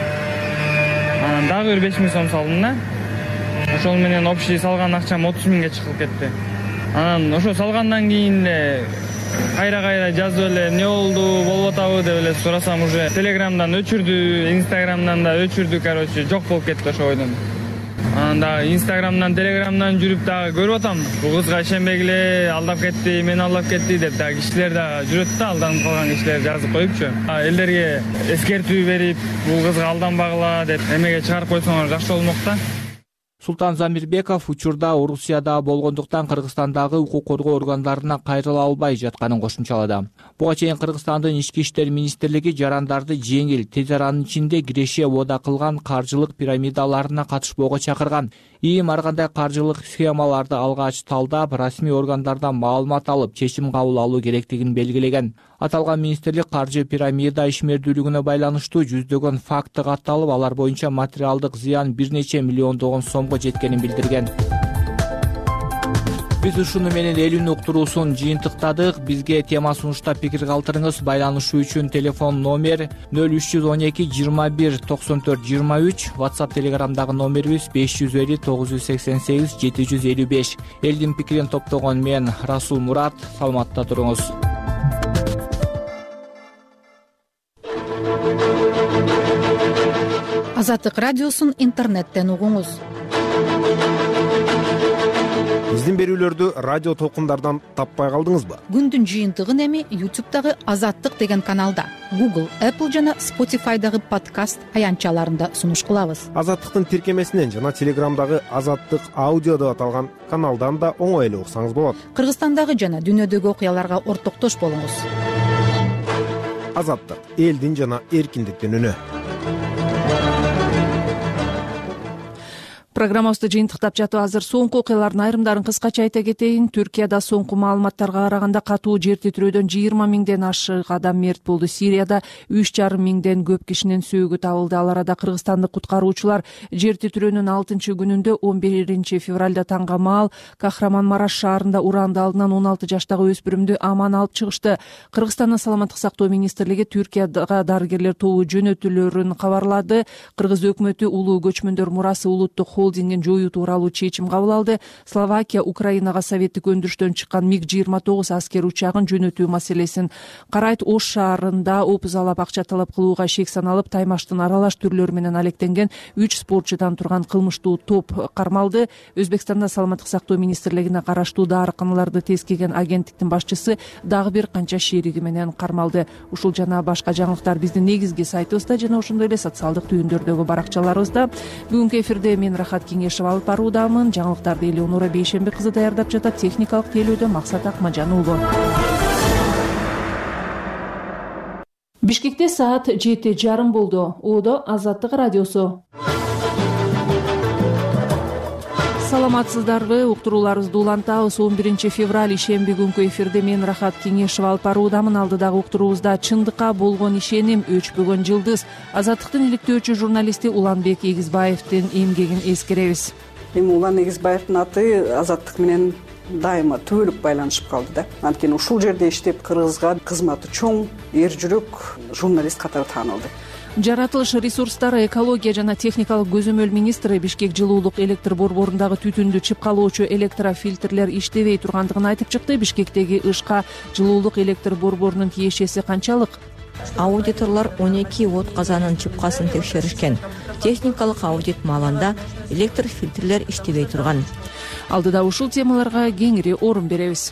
Анан дагы бир беш миң сом салдым да. Ошол менен общий салган акчам отуз миңге чыгып кетти. Анан ошо салгандан кийин эле кайра-кайра жазып эле эмне болду, болуп атабы деп эле сурасам, уже Телеграмдан өчүрдү, Инстаграмдан да өчүрдү, короче, жок болуп кетти ошо бойдон. Анан дагы Инстаграмдан, Телеграмдан жүрүп дагы көрүп атам. Бул кызга ишенбегиле, алдап кетти, мени алдап кетти деп дагы кишилер дагы жүрөт да, алданып калган кишилер жазып коюпчу. Элдерге эскертүү берип, бул кызга алданбагыла деп эмеге чыгарып койсоңор жакшы болмок да. Султан Замирбеков учурда Орусияда болгондуктан Кыргызстандагы укук коргоо органдарына кайрыла албай жатканын кошумчалады. Буга чейин Кыргызстандын ички иштер министрлиги жарандарды жеңил, тез аранын ичинде киреше ода кылган каржылык пирамидаларына катышпоого чакырган. ИИМ ар кандай каржылык схемаларды алгач талдап, расмий органдардан маалымат алып, чечим кабыл алуу керектигин белгилеген. Аталган министрлик каржы пирамида ишмердүүлүгүнө байланыштуу жүздөгөн факты катталып, алар боюнча материалдык зыян бир нече миллиондогон сомго жеткенин билдирген. Биз ушуну менен эл үнү уктуруусун жыйынтыктадык. Бизге тема сунушта пикир калтырыңыз. Байланышуу үчүн телефон номер нөл үч жүз он эки жыйырма бир токсон төрт жыйырма үч, WhatsApp Telegramдагы номерибиз беш жүз элүү тогуз жүз сексен сегиз жети жүз элүү беш. Элдин пикирин топтогон мен Расул Мурат. Саламатта туруңуз. Азаттык радиосун интернеттен угуңуз. Биздин берүүлөрдү радио толкундардан таппай калдыңызбы? Күндүн жыйынтыгын эми YouTube'дагы Азаттык деген каналда, Google, Apple жана Spotify'дагы подкаст аянтчаларында сунуш кылабыз. Азаттыктын тиркемесинен жана Телеграмдагы Азаттык аудио деп аталган каналдан да оңой эле уксаңыз болот. Кыргызстандагы жана дүйнөдөгү окуяларга ортоктош болуңуз. Азаттык — элдин жана эркиндиктин үнү. программабызды жыйынтыктап жатып азыр соңку окуялардын айрымдарын кыскача айта кетейин. Түркияда соңку маалыматтарга караганда катуу жер титирөөдөн жыйырма миңден ашык адам мерт болду. Сирияда үч жарым миңден көп кишинин сөөгү табылды. Ал арада кыргызстандык куткаруучулар жер титирөөнүн алтынчы күнүндө он биринчи февралда таңга маал Кахраман-Мараш шаарында уранды алдынан он алты жаштагы өспүрүмдү аман алып чыгышты. Кыргызстандын саламаттык сактоо министрлиги Түркияга дарыгерлер тобу жөнөтүлөрүн кабарлады. Кыргыз өкмөтү улуу көчмөндөр мурасы улуттук холдингин жоюу тууралуу чечим кабыл алды. Словакия Украинага советтик өндүрүштөн чыккан миг жыйырма тогуз аскер учагын жөнөтүү маселесин карайт. Ош шаарында опузалап акча талап кылууга шек саналып, таймаштын аралаш түрлөрү менен алектенген үч спортчудан турган кылмыштуу топ кармалды. Өзбекстанда саламаттык сактоо министрлигине караштуу дарыканаларды тескеген агенттиктин башчысы дагы бир канча шериги менен кармалды. Ушул жана башка жаңылыктар биздин негизги сайтыбызда жана ошондой эле социалдык түйүндөрдөгү баракчаларыбызда. Бүгүнкү эфирде мен Рахат Кеңешева алып баруудамын. Жаңылыктарды Элеонора Бейшембек кызы даярдап жатат. Техникалык тейлөөдө Максат Акмажан уулу. Бишкекте саат жети жарым болду. Оодо Азаттык радиосу. Саламатсыздарбы? Уктурууларыбызды улантабыз. он биринчи февраль ишемби күнкү эфирде мен Рахат Кеңешева алып баруудамын. Алдыдагы уктуруубузда чындыкка болгон ишеним, өчпөгөн жылдыз. Азаттыктын иликтөөчү журналисти Уланбек Эгизбаевдин эмгегин эскеребиз. Эми Улан Эгизбаевдин аты Азаттык менен дайыма түбөлүк байланышып калды да. Анткени ушул жерде иштеп, кыргызга кызматы чоң, эр жүрөк журналист катары таанылды. Жаратылыш ресурстары, экология жана техникалык көзөмөл министри Бишкек жылуулук электр борборундагы түтүндү чыпкалоочу электрофильтрлер иштебей тургандыгын айтып чыкты. Бишкектеги ышка жылуулук электр борборунун тиешеси канчалык? Аудиторлор он эки от казанын чыпкасын текшеришкен. Техникалык аудит маалында электр фильтрлер иштебей турган. Алдыда ушул темаларга кеңири орун беребиз.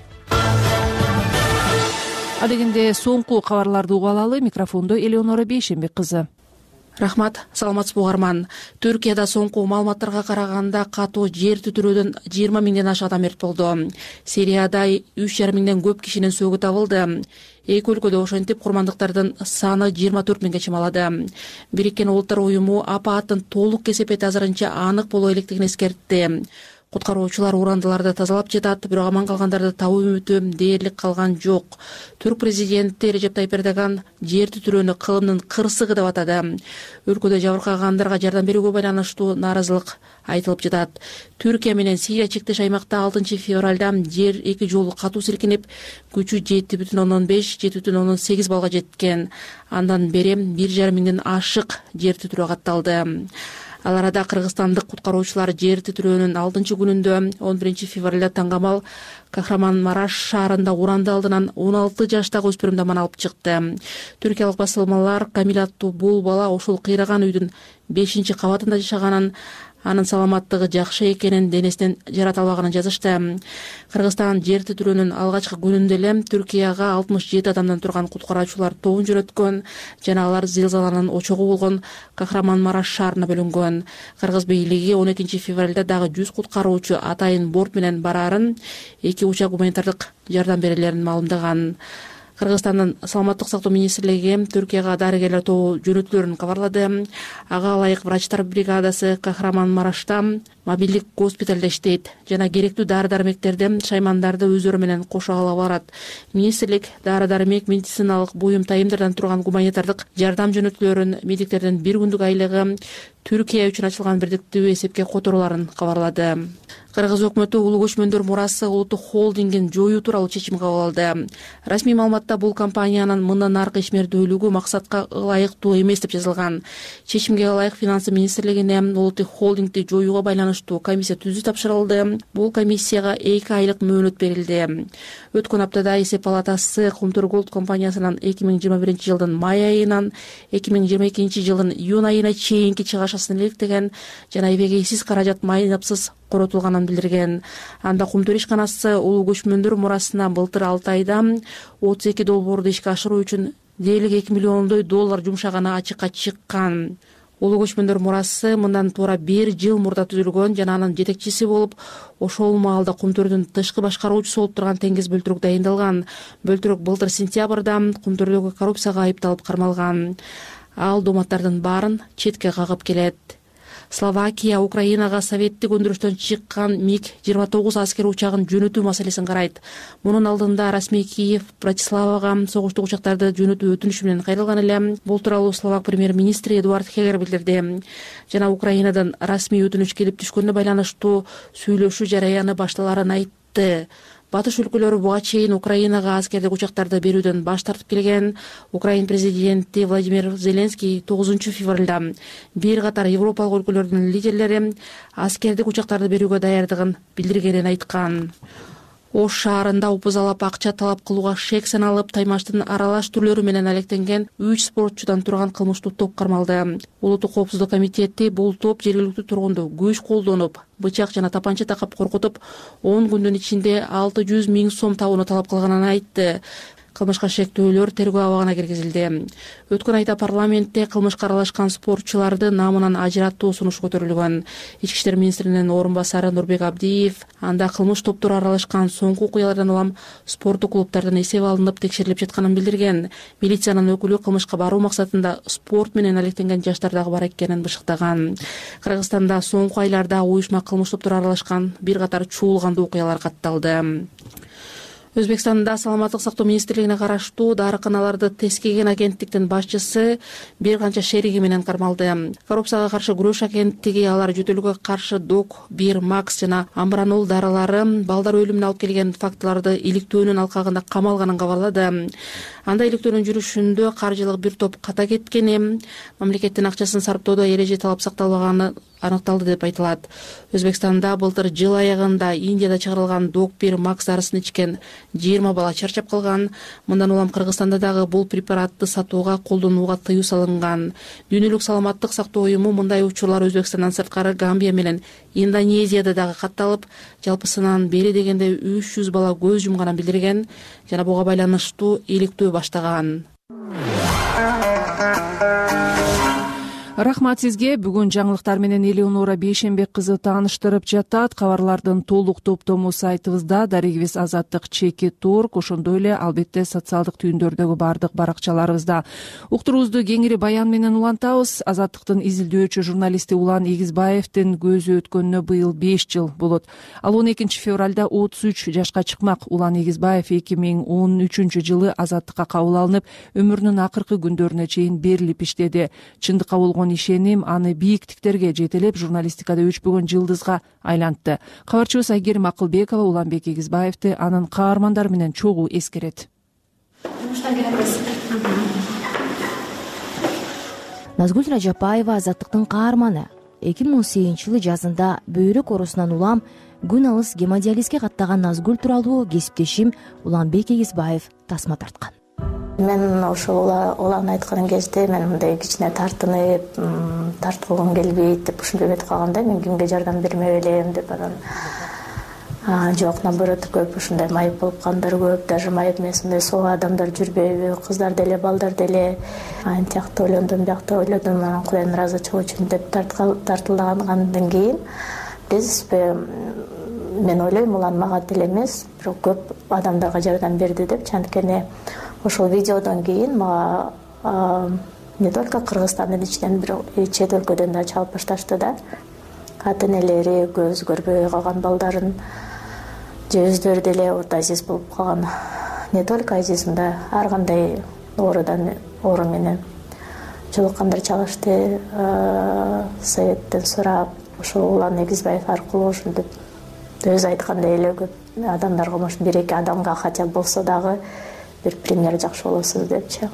Адегенде соңку кабарларды угуп алалы. Микрофондо Элеонора Бейшембек кызы. Рахмат, саламатсызбы угарман. Түркияда соңку маалыматтарга караганда катуу жер титирөөдөн жыйырма миңден ашык адам мерт болду. Сирияда үч жарым миңден көп кишинин сөөгү табылды. Эки өлкөдө ошентип курмандыктардын саны жыйырма төрт миңге чамалады. Бириккен Улуттар уюму апааттын толук кесепети азырынча анык боло электигин эскертти. Куткаруучулар урандыларды тазалап жатат, бирок аман калгандарды табуу үмүтү дээрлик калган жок. Түрк президенти Режеп Тайип Эрдоган жер титирөөнү кылымдын кырсыгы деп атады. Өлкөдө жабыркагандарга жардам берүүгө байланыштуу нааразылык айтылып жатат. Түркия менен Сирия чектеш аймакта алтынчы февралда жер эки жолу катуу силкинип, күчү жети бүтүн ондон беш жети бүтүн ондон сегиз балга жеткен. Андан бери бир жарым миңден ашык жер титирөө катталды. Ал арада кыргызстандык куткаруучулар жер титирөөнүн алтынчы күнүндө он биринчи февралда таңгамал Кахраман-Мараш шаарында уранды алдынан он алты жаштагы өспүрүмдү аман алып чыкты. Түркиялык басылмалар Камил аттуу бул бала ошол кыйраган үйдүн бешинчи кабатында жашаганын, анын саламаттыгы жакшы экенин, денесинен жарат албаганын жазышты. Кыргызстан жер титирөөнүн алгачкы күнүндө эле Түркияга алтымыш жети адамдан турган куткаруучулар тобун жөнөткөн жана алар зилзаланын очогу болгон Кахраман-Мараш шаарына бөлүнгөн. Кыргыз бийлиги он экинчи февралда дагы жүз куткаруучу атайын борт менен бараарын, эки учак гуманитардык жардам берелерин маалымдаган. Кыргызстандын саламаттык сактоо министрлиги Түркияга дарыгерлер тобу жөнөтүлөрүн кабарлады. Ага ылайык врачтар бригадасы Кахраман-Марашта мобилдик госпиталда иштейт жана керектүү дары-дармектерди, шаймандарды өздөрү менен кошо алып барат. Министрлик дары-дармек, медициналык буюм, тайымдардан турган гуманитардык жардам жөнөтүлөрүн, медиктердин бир күндүк айлыгы, Түркия үчүн ачылган бирдиктүү эсепке которууларын кабарлады. Кыргыз өкмөтү улуу көчмөндөр мурасы улуттук холдингин жоюу тууралуу чечим кабыл алды. Расмий маалыматта бул компаниянын мындан аркы ишмердүүлүгү максатка ылайыктуу эмес деп жазылган. Чечимге ылайык финансы министрлигине улуттук холдингди жоюуга байланыштуу комиссия түзүү тапшырылды. Бул комиссияга эки айлык мөөнөт берилди. Өткөн аптада эсеп палатасы Кумтур Голд компаниясынын эки миң жыйырма биринчи жылдын май айынан эки миң жыйырма экинчи жылдын июнь айына чейинки чыгашасын иликтеген жана эбегейсиз каражат майнапсыз коротулганын билдирген. Анда Кумтур ишканасы улуу көчмөндөр мурасына былтыр алты айда отуз эки долбоорду ишке ашыруу үчүн дээрлик эки миллиондой доллар жумшаганы ачыкка чыккан. Улуу көчмөндөр мурасы мындан туура бир жыл мурда түзүлгөн жана анын жетекчиси болуп, ошол маалда Кумтурдун тышкы башкаруучусу болуп турган Теңиз Бөлтүрүк дайындалган. Бөлтүрүк былтыр сентябрда Кумтурдогу коррупцияга айыпталып кармалган. Ал дооматтардын баарын четке кагып келет. Словакия Украинага советтик өндүрүштөн чыккан миг жыйырма тогуз аскер учагын жөнөтүү маселесин карайт. Мунун алдында расмий Киев Братиславага согуштук учактарды жөнөтүү өтүнүшү менен кайрылган эле. Бул тууралуу словак премьер-министри Эдуард Хегер билдирди. Жана Украинадан расмий өтүнүч келип түшкөнүнө байланыштуу сүйлөшүү жараяны башталарын айтты. Батыш өлкөлөрү буга чейин Украинага аскердик учактарды берүүдөн баш тартып келген. Украин президенти Владимир Зеленский тогузунчу февралда бир катар Европалык өлкөлөрдүн лидерлери аскердик учактарды берүүгө даярдыгын билдиргенин айткан. Ош шаарында упузалап акча талап кылууга шек саналып, Таймаштын аралаш түрлөрү менен алектенген үч спортчудан турган кылмыштуу топ кармалды. Улуттук коопсуздук комитети бул топ жергиликтүү тургунду күч колдонуп, бычак жана тапанча такап коркутуп, он күндүн ичинде алты жүз миң сом табууну талап кылганын айтты. Кылмышка шектөөлөр тергөө абагына киргизилди. Өткөн айда парламентте кылмышка аралашкан спортчуларды намынан ажыраттуу сунуш көтөрүлгөн. Ички иштер министринин орун басары Нурбек Абдиев анда кылмыш топтуру аралашкан соңку окуялардан улам спорттук клубтардан эсеп алынып текшерилип жатканын билдирген. Милициянын өкүлү кылмышка баруу максатында спорт менен алектенген жаштар дагы бар экенин бышыктаган. Кыргызстанда соңку айларда уюшма кылмыш топтуру аралашкан бир катар чуулгандуу окуялар катталды. Өзбекстанда саламаттык сактоо министрлигине караштуу дарыканаларды тескеген агенттиктин башчысы бир канча шериги менен кармалды. Коррупцияга каршы күрөш агенттиги алар жөтөлгө каршы док, бир макс жана амбранол дарылары балдар өлүмүнө алып келген фактыларды иликтөөнүн алкагында камалганын кабарлады. Анда иликтөөнүн жүрүшүндө каржылык бир топ ката кеткени, мамлекеттин акчасын сарптоодо эреже талап сакталбаганы аныкталды деп айтылат. Өзбекстанда былтыр жыл аягында Индияда чыгарылган док бир макс дарысын ичкен жыйырма бала чарчап калган. Мындан улам Кыргызстанда дагы бул препаратты сатууга, колдонууга тыюу салынган. Дүйнөлүк саламаттык сактоо уюму мындай учурлар Өзбекстандан сырткары Гамбия менен Индонезияда дагы катталып, жалпысынан бери дегенде үч жүз бала көз жумганын билдирген жана буга байланыштуу иликтөө баштаган. Рахмат сизге. Бүгүн жаңылыктар менен Элеонора Бейшенбек кызы тааныштырып жатат. Кабарлардын толук топтому сайтыбызда дарегибиз азаттык чеки торг, ошондой эле албетте социалдык түйүндөрдөгү бардык баракчаларыбызда. Уктуруубузду кеңири баян менен улантабыз. Азаттыктын изилдөөчү журналисти Улан Эгизбаевдин көзү өткөнүнө быйыл беш жыл болот. Ал он экинчи февралда отуз үч жашка чыкмак. Улан Эгизбаев эки миң он үчүнчү жылы азаттыкка кабыл алынып, өмүрүнүн акыркы күндөрүнө чейин берилип иштеди. Чындыкка болгон ишеним аны бийиктиктерге жетелеп, журналистикада өчпөгөн жылдызга айлантты. Кабарчыбыз Айгерим Акылбекова Уланбек Эгизбаевди анын каармандары менен чогуу эскерет. Назгүл Ражапаева азаттыктын каарманы. эки миң он сегизинчи жылы жазында бөйрөк оорусунан улам күн алыс гемодиализге каттаган Назгүл тууралуу кесиптешим Уланбек Эгизбаев тасма тарткан. Мен ошол улан айткан кезде мен мындай кичине тартынып, тартылгым келбейт деп ушинтип айтып калганда, мен кимге жардам бермей элем деп, анан жок, наоборот, көп ушундай майып болуп калгандар көп, даже майып эмес, мындай соо адамдар жүрбөйбү, кыздар деле, балдар деле. Антиякта ойлондум, биякта ойлодум, анан Кудайдын ыраазычылыгы үчүн деп тартылгандан кийин биз, мен ойлойм, улан мага деле эмес, бирок көп адамдарга жардам берди деп. Анткени ошол видеодон кийин мага не только Кыргызстандын ичинен, бирок чет өлкөдөн да чалып башташты да. Ата энелери, көз көрбөй калган балдарын же өздөрү деле вот азиз болуп калган. Не только азиз, мында ар кандай оорудан оору менен жолуккандар чалышты. Советтен сурап, ошол Улан Эгизбаев аркылуу ушинтип өзү айткандай эле көп адамдарга, может, бир эки адамга хотя бы болсо дагы бир пример жакшы болосуз депчи.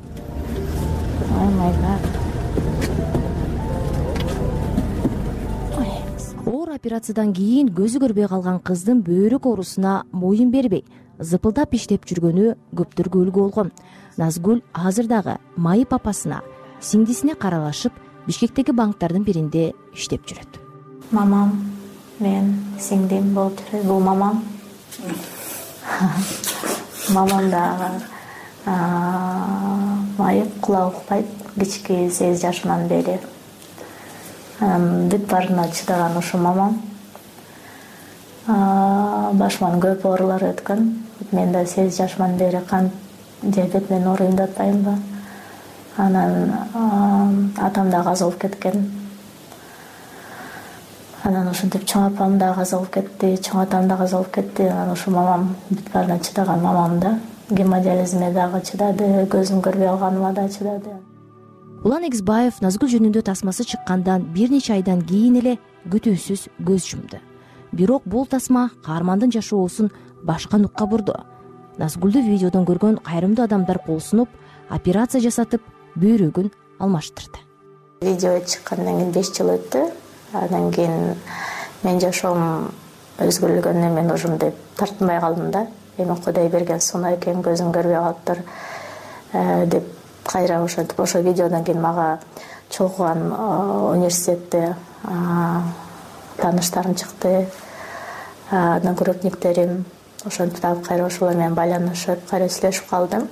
Оор операциядан кийин көзү көрбөй калган кыздын бөйрөк оорусуна моюн бербей, зыпылдап иштеп жүргөнү көптөргө үлгү болгон. Назгүл азыр дагы майып апасына, сиңдисине каралашып, Бишкектеги банктардын биринде иштеп жүрөт. Мамам, мен, сиңдим болуп жүрөт. Бул мамам. Мамам дагы майып, кулак укпайт, кички сегиз жашынан бери. Бүт баарына чыдаган ушу мамам. Башыман көп оорулар өткөн. Мен да сегиз жашыман бери кант диабет менен ооруйм деп атпаймынбы. Анан атам дагы аз болуп кеткен. анан ошентип чоң апам да каза болуп кетти, чоң атам да каза болуп кетти. Анан ошо мамам бүт баарына чыдаган мамам да гемодиализиме дагы чыдады, көзүм көрбөй калганыма да чыдады. Улан Эгизбаев Назгүл жөнүндө тасмасы чыккандан бир нече айдан кийин эле күтүүсүз көз жумду. Бирок бул тасма каармандын жашоосун башка нукка бурду. Назгүлдү видеодон көргөн кайрымдуу адамдар колсунуп, операция жасатып, бөйрөгүн алмаштырды. Видео чыккандан кийин беш жыл өттү. Андан кийин менин жашоом өзгөрүлгөнүнө мен уже мындай тартынбай калдым да. Эми Кудай берген суноо экен, көзүм көрбөй калыптыр деп кайра ошентип ошо видеодон кийин мага чогулган университетте тааныштарым чыкты, одногруппниктерим. Ошентип дагы кайра ошолор менен байланышып, кайра сүйлөшүп калдым.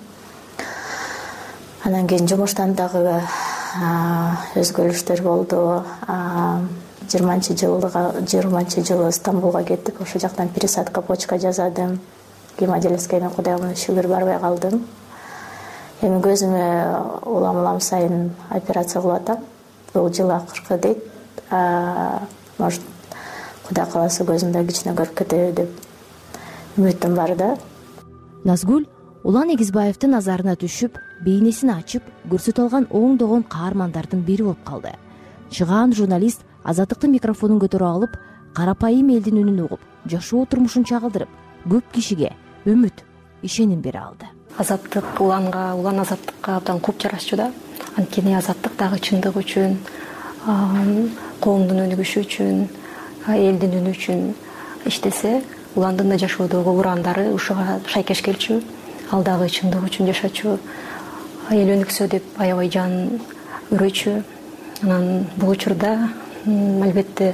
Анан кийин жумуштан дагы өзгөрүштөр болду. жыйырманчы жылга жыйырманчы жылы Стамбулга кеттип, ошол жактан пересадка почка жасадым. Гемодиализге мен Кудайга шүгүр барбай калдым. Эми көзүмө улам улам сайын операция кылып атам. Бул жыл акыркы дейт. Может, Кудай кааласа көзүмдө кичине көрүп кетеби деп үмүтүм бар да. Назгүл Улан Эгизбаевдин назарына түшүп, бейнесин ачып, көрсөтө алган оңдогон каармандардын бири болуп калды. Чыгаан журналист Азаттыктын микрофонун көтөрүп алып, карапайым элдин үнүн угуп, жашоо турмушун чагылдырып, көп кишиге үмүт, ишеним бере алды. Азаттык Уланга, Улан Азаттыкка абдан куп жарашчу да. Анткени Азаттык дагы чындык үчүн, коомдун өнүгүшү үчүн, элдин үнү үчүн иштесе, Уландын да жашоодогу урандары ушуга шайкеш келчү. Ал дагы чындык үчүн жашачу, эл өнүксө деп аябай жан үрөчү. Анан бул учурда албетте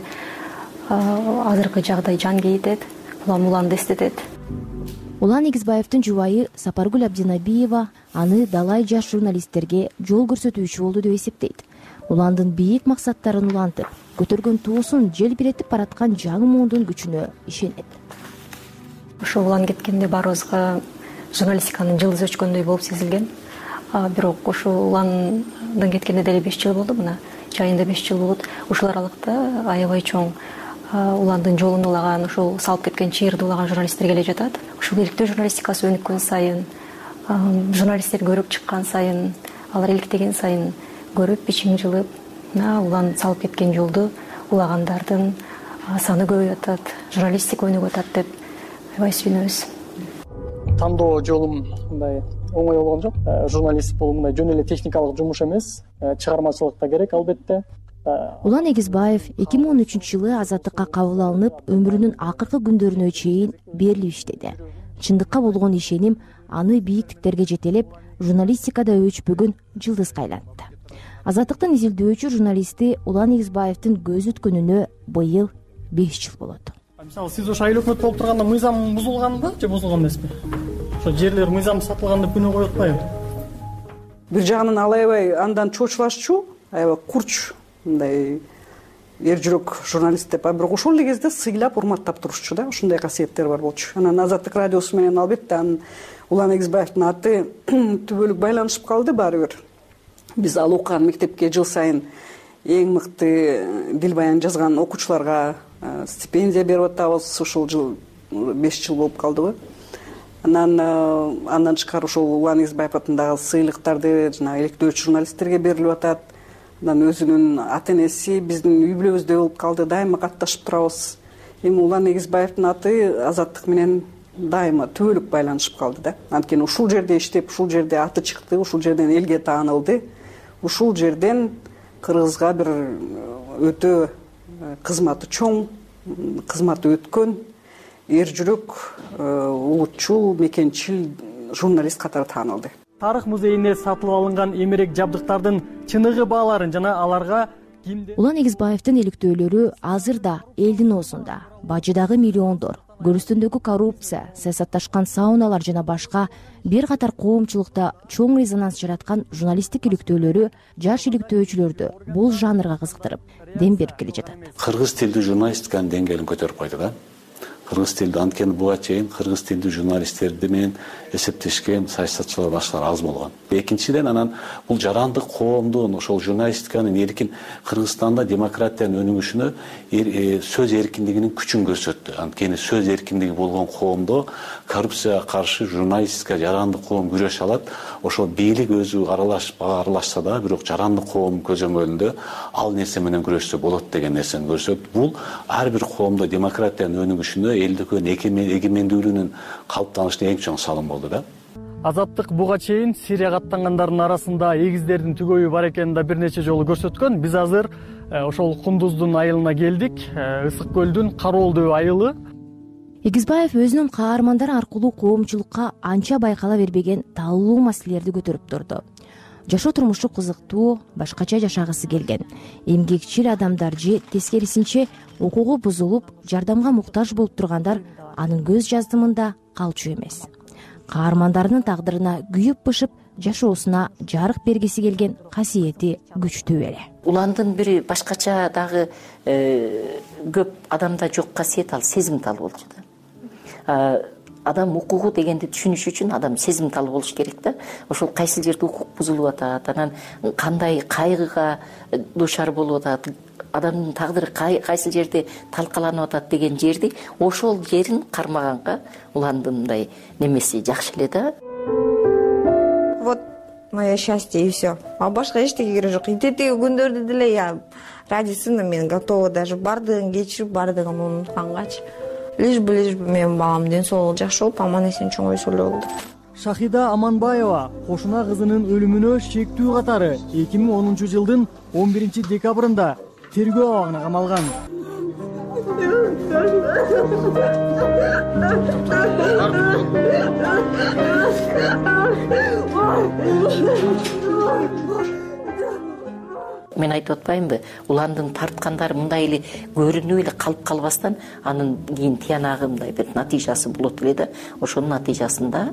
азыркы жагдай жан кейитет, улам Уланды эстетет. Улан Эгизбаевдин жубайы Сапаргүл Абдинабиева аны далай жаш журналисттерге жол көрсөтүүчү болду деп эсептейт. Уландын бийик максаттарын улантып, көтөргөн туусун желбиретип бараткан жаңы муундун күчүнө ишенет. Ошо Улан кеткенде баарыбызга журналистиканын жылдыз өчкөндөй болуп сезилген. Бирок ошо Уландын кеткенде деле беш жыл болду, мына жайында беш жыл болот. Ушул аралыкта аябай чоң Уландын жолун улаган, ошол салып кеткен чыйырды улаган журналисттер келе жатат. Ушул иликтөө журналистикасы өнүккөн сайын, журналисттер көрүп чыккан сайын, алар иликтеген сайын көрүп, ичиң жылып, Улан салып кеткен жолду улагандардын саны көбөйүп атат, журналистика өнүгүп атат деп аябай сүйүнөбүз. Тандоо жолум мындай оңой болгон жок. Журналист болуу мындай жөн эле техникалык жумуш эмес, чыгармачылык да керек албетте. Улан Эгизбаев эки миң он үчүнчү жылы Азаттыкка кабыл алынып, өмүрүнүн акыркы күндөрүнө чейин берилип иштеди. Чындыкка болгон ишеним аны бийиктиктерге жетелеп, журналистикада өчпөгөн жылдызга айлантты. Азаттыктын изилдөөчү журналисти Улан Эгизбаевдин көз өткөнүнө быйыл беш жыл болот. Мисалы, сиз ошо айыл өкмөт болуп турганда мыйзам бузулганбы же бузулган эмеспи? Ошо жерлер мыйзам сатылган деп күнөө коюп атпайбы? Бир жагынан ал аябай андан чочулашчу, аябай курч, мындай эр жүрөк журналист деп, а бирок ошол эле кезде сыйлап, урматтап турушчу да, ушундай касиеттери бар болчу. Анан Азаттык радиосу менен албетте анын Улан Эгизбаевдин аты түбөлүк байланышып калды баары бир. Биз ал окуган мектепке жыл сайын эң мыкты дил баян жазган окуучуларга стипендия берип атабыз. Ушул жыл беш жыл болуп калдыбы. Анан андан тышкары ошол Улан Эгизбаев атындагы сыйлыктарды жана иликтөөчү журналисттерге берилип атат. Анан өзүнүн ата энеси биздин үй бүлөбүздөй болуп калды, дайыма катташып турабыз. Эми Улан Эгизбаевдин аты Азаттык менен дайыма түбөлүк байланышып калды да. Анткени ушул жерде иштеп, ушул жерде аты чыкты, ушул жерден элге таанылды. Ушул жерден Кыргызга бир өтө кызматы чоң, кызматы өткөн, эр жүрөк, улутчул, мекенчил журналист катары таанылды. Тарых музейине сатылып алынган эмерек жабдыктардын чыныгы бааларын жана аларга кимде Улан Эгизбаевдин иликтөөлөрү азыр да элдин оозунда. Бажыдагы миллиондор, Көрүстөндөгү коррупция, саясатташкан сауналар жана башка бир катар коомчулукта чоң резонанс жараткан журналисттик иликтөөлөрү жаш иликтөөчүлөрдү бул жанрга кызыктырып, дем берип келе жатат. Кыргыз тилдүү журналистиканын деңгээлин көтөрүп койду да. Кыргыз тилдүү, анткени буга чейин кыргыз тилдүү журналисттерди менен эсептешкен саясатчылар башкалар аз болгон. Экинчиден анан бул жарандык коомдун ошол журналистиканын эркин Кыргызстанда демократиянын өнүгүшүнө сөз эркиндигинин күчүн көрсөттү. Анткени сөз эркиндиги болгон коомдо коррупцияга каршы журналистика жарандык коом күрөшө алат. Ошол бийлик өзү аралашпа аралашса да, бирок жарандык коом көзөмөлүндө ал нерсе менен күрөшсө болот деген нерсени көрсөттү. Бул ар бир коомдо демократиянын өнүгүшүнө, элдикөнүн эгемендүүлүгүнүн калыптанышына эң чоң салым болду да. Азаттык буга чейин Сирияга аттангандардын арасында эгиздердин түгөйү бар экенин да бир нече жолу көрсөткөн. Биз азыр ошол Кундуздун айылына келдик. Ысык көлдүн Кароолдөө айылы. Эгизбаев өзүнүн каармандары аркылуу коомчулукка анча байкала бербеген таалуу маселелерди көтөрүп турду. Жашоо турмушу кызыктуу, башкача жашагысы келген эмгекчил адамдар же тескерисинче укугу бузулуп, жардамга муктаж болуп тургандар анын көз жаздымында калчу эмес. Каармандарынын тагдырына күйүп бышып, жашоосуна жарык бергиси келген касиети күчтүү эле. Уландын бири башкача дагы көп адамда жок касиет, ал сезимтал болчу да. Адам укугу дегенди түшүнүш үчүн адам сезимтал болуш керек да. Ошол кайсы жерде укук бузулуп атат, анан кандай кайгыга дуушар болуп атат, адамдын тагдыры кайсы жерде талкаланып атат деген жерди, ошол жерин кармаганга уландын мындай немеси жакшы эле да. Вот мое счастье и все. А башка эчтеке керек жок. Тетиги күндөрдү деле я ради сына мен готова даже бардыгын кечирип, бардыгын унуткангачы. Лишь бы, лишь бы менин балам ден соолугу жакшы болуп, аман эсен чоңойсо эле болду. Шахида Аманбаева кошуна кызынын өлүмүнө шектүү катары эки миң онунчу жылдын он биринчи декабрында тергөө абагына камалган. Мен айтып атпаймынбы, уландын тарткандары мындай эле көрүнүп эле калып калбастан, анын кийин тиянагы мындай бир натыйжасы болот эле да. Ошонун натыйжасында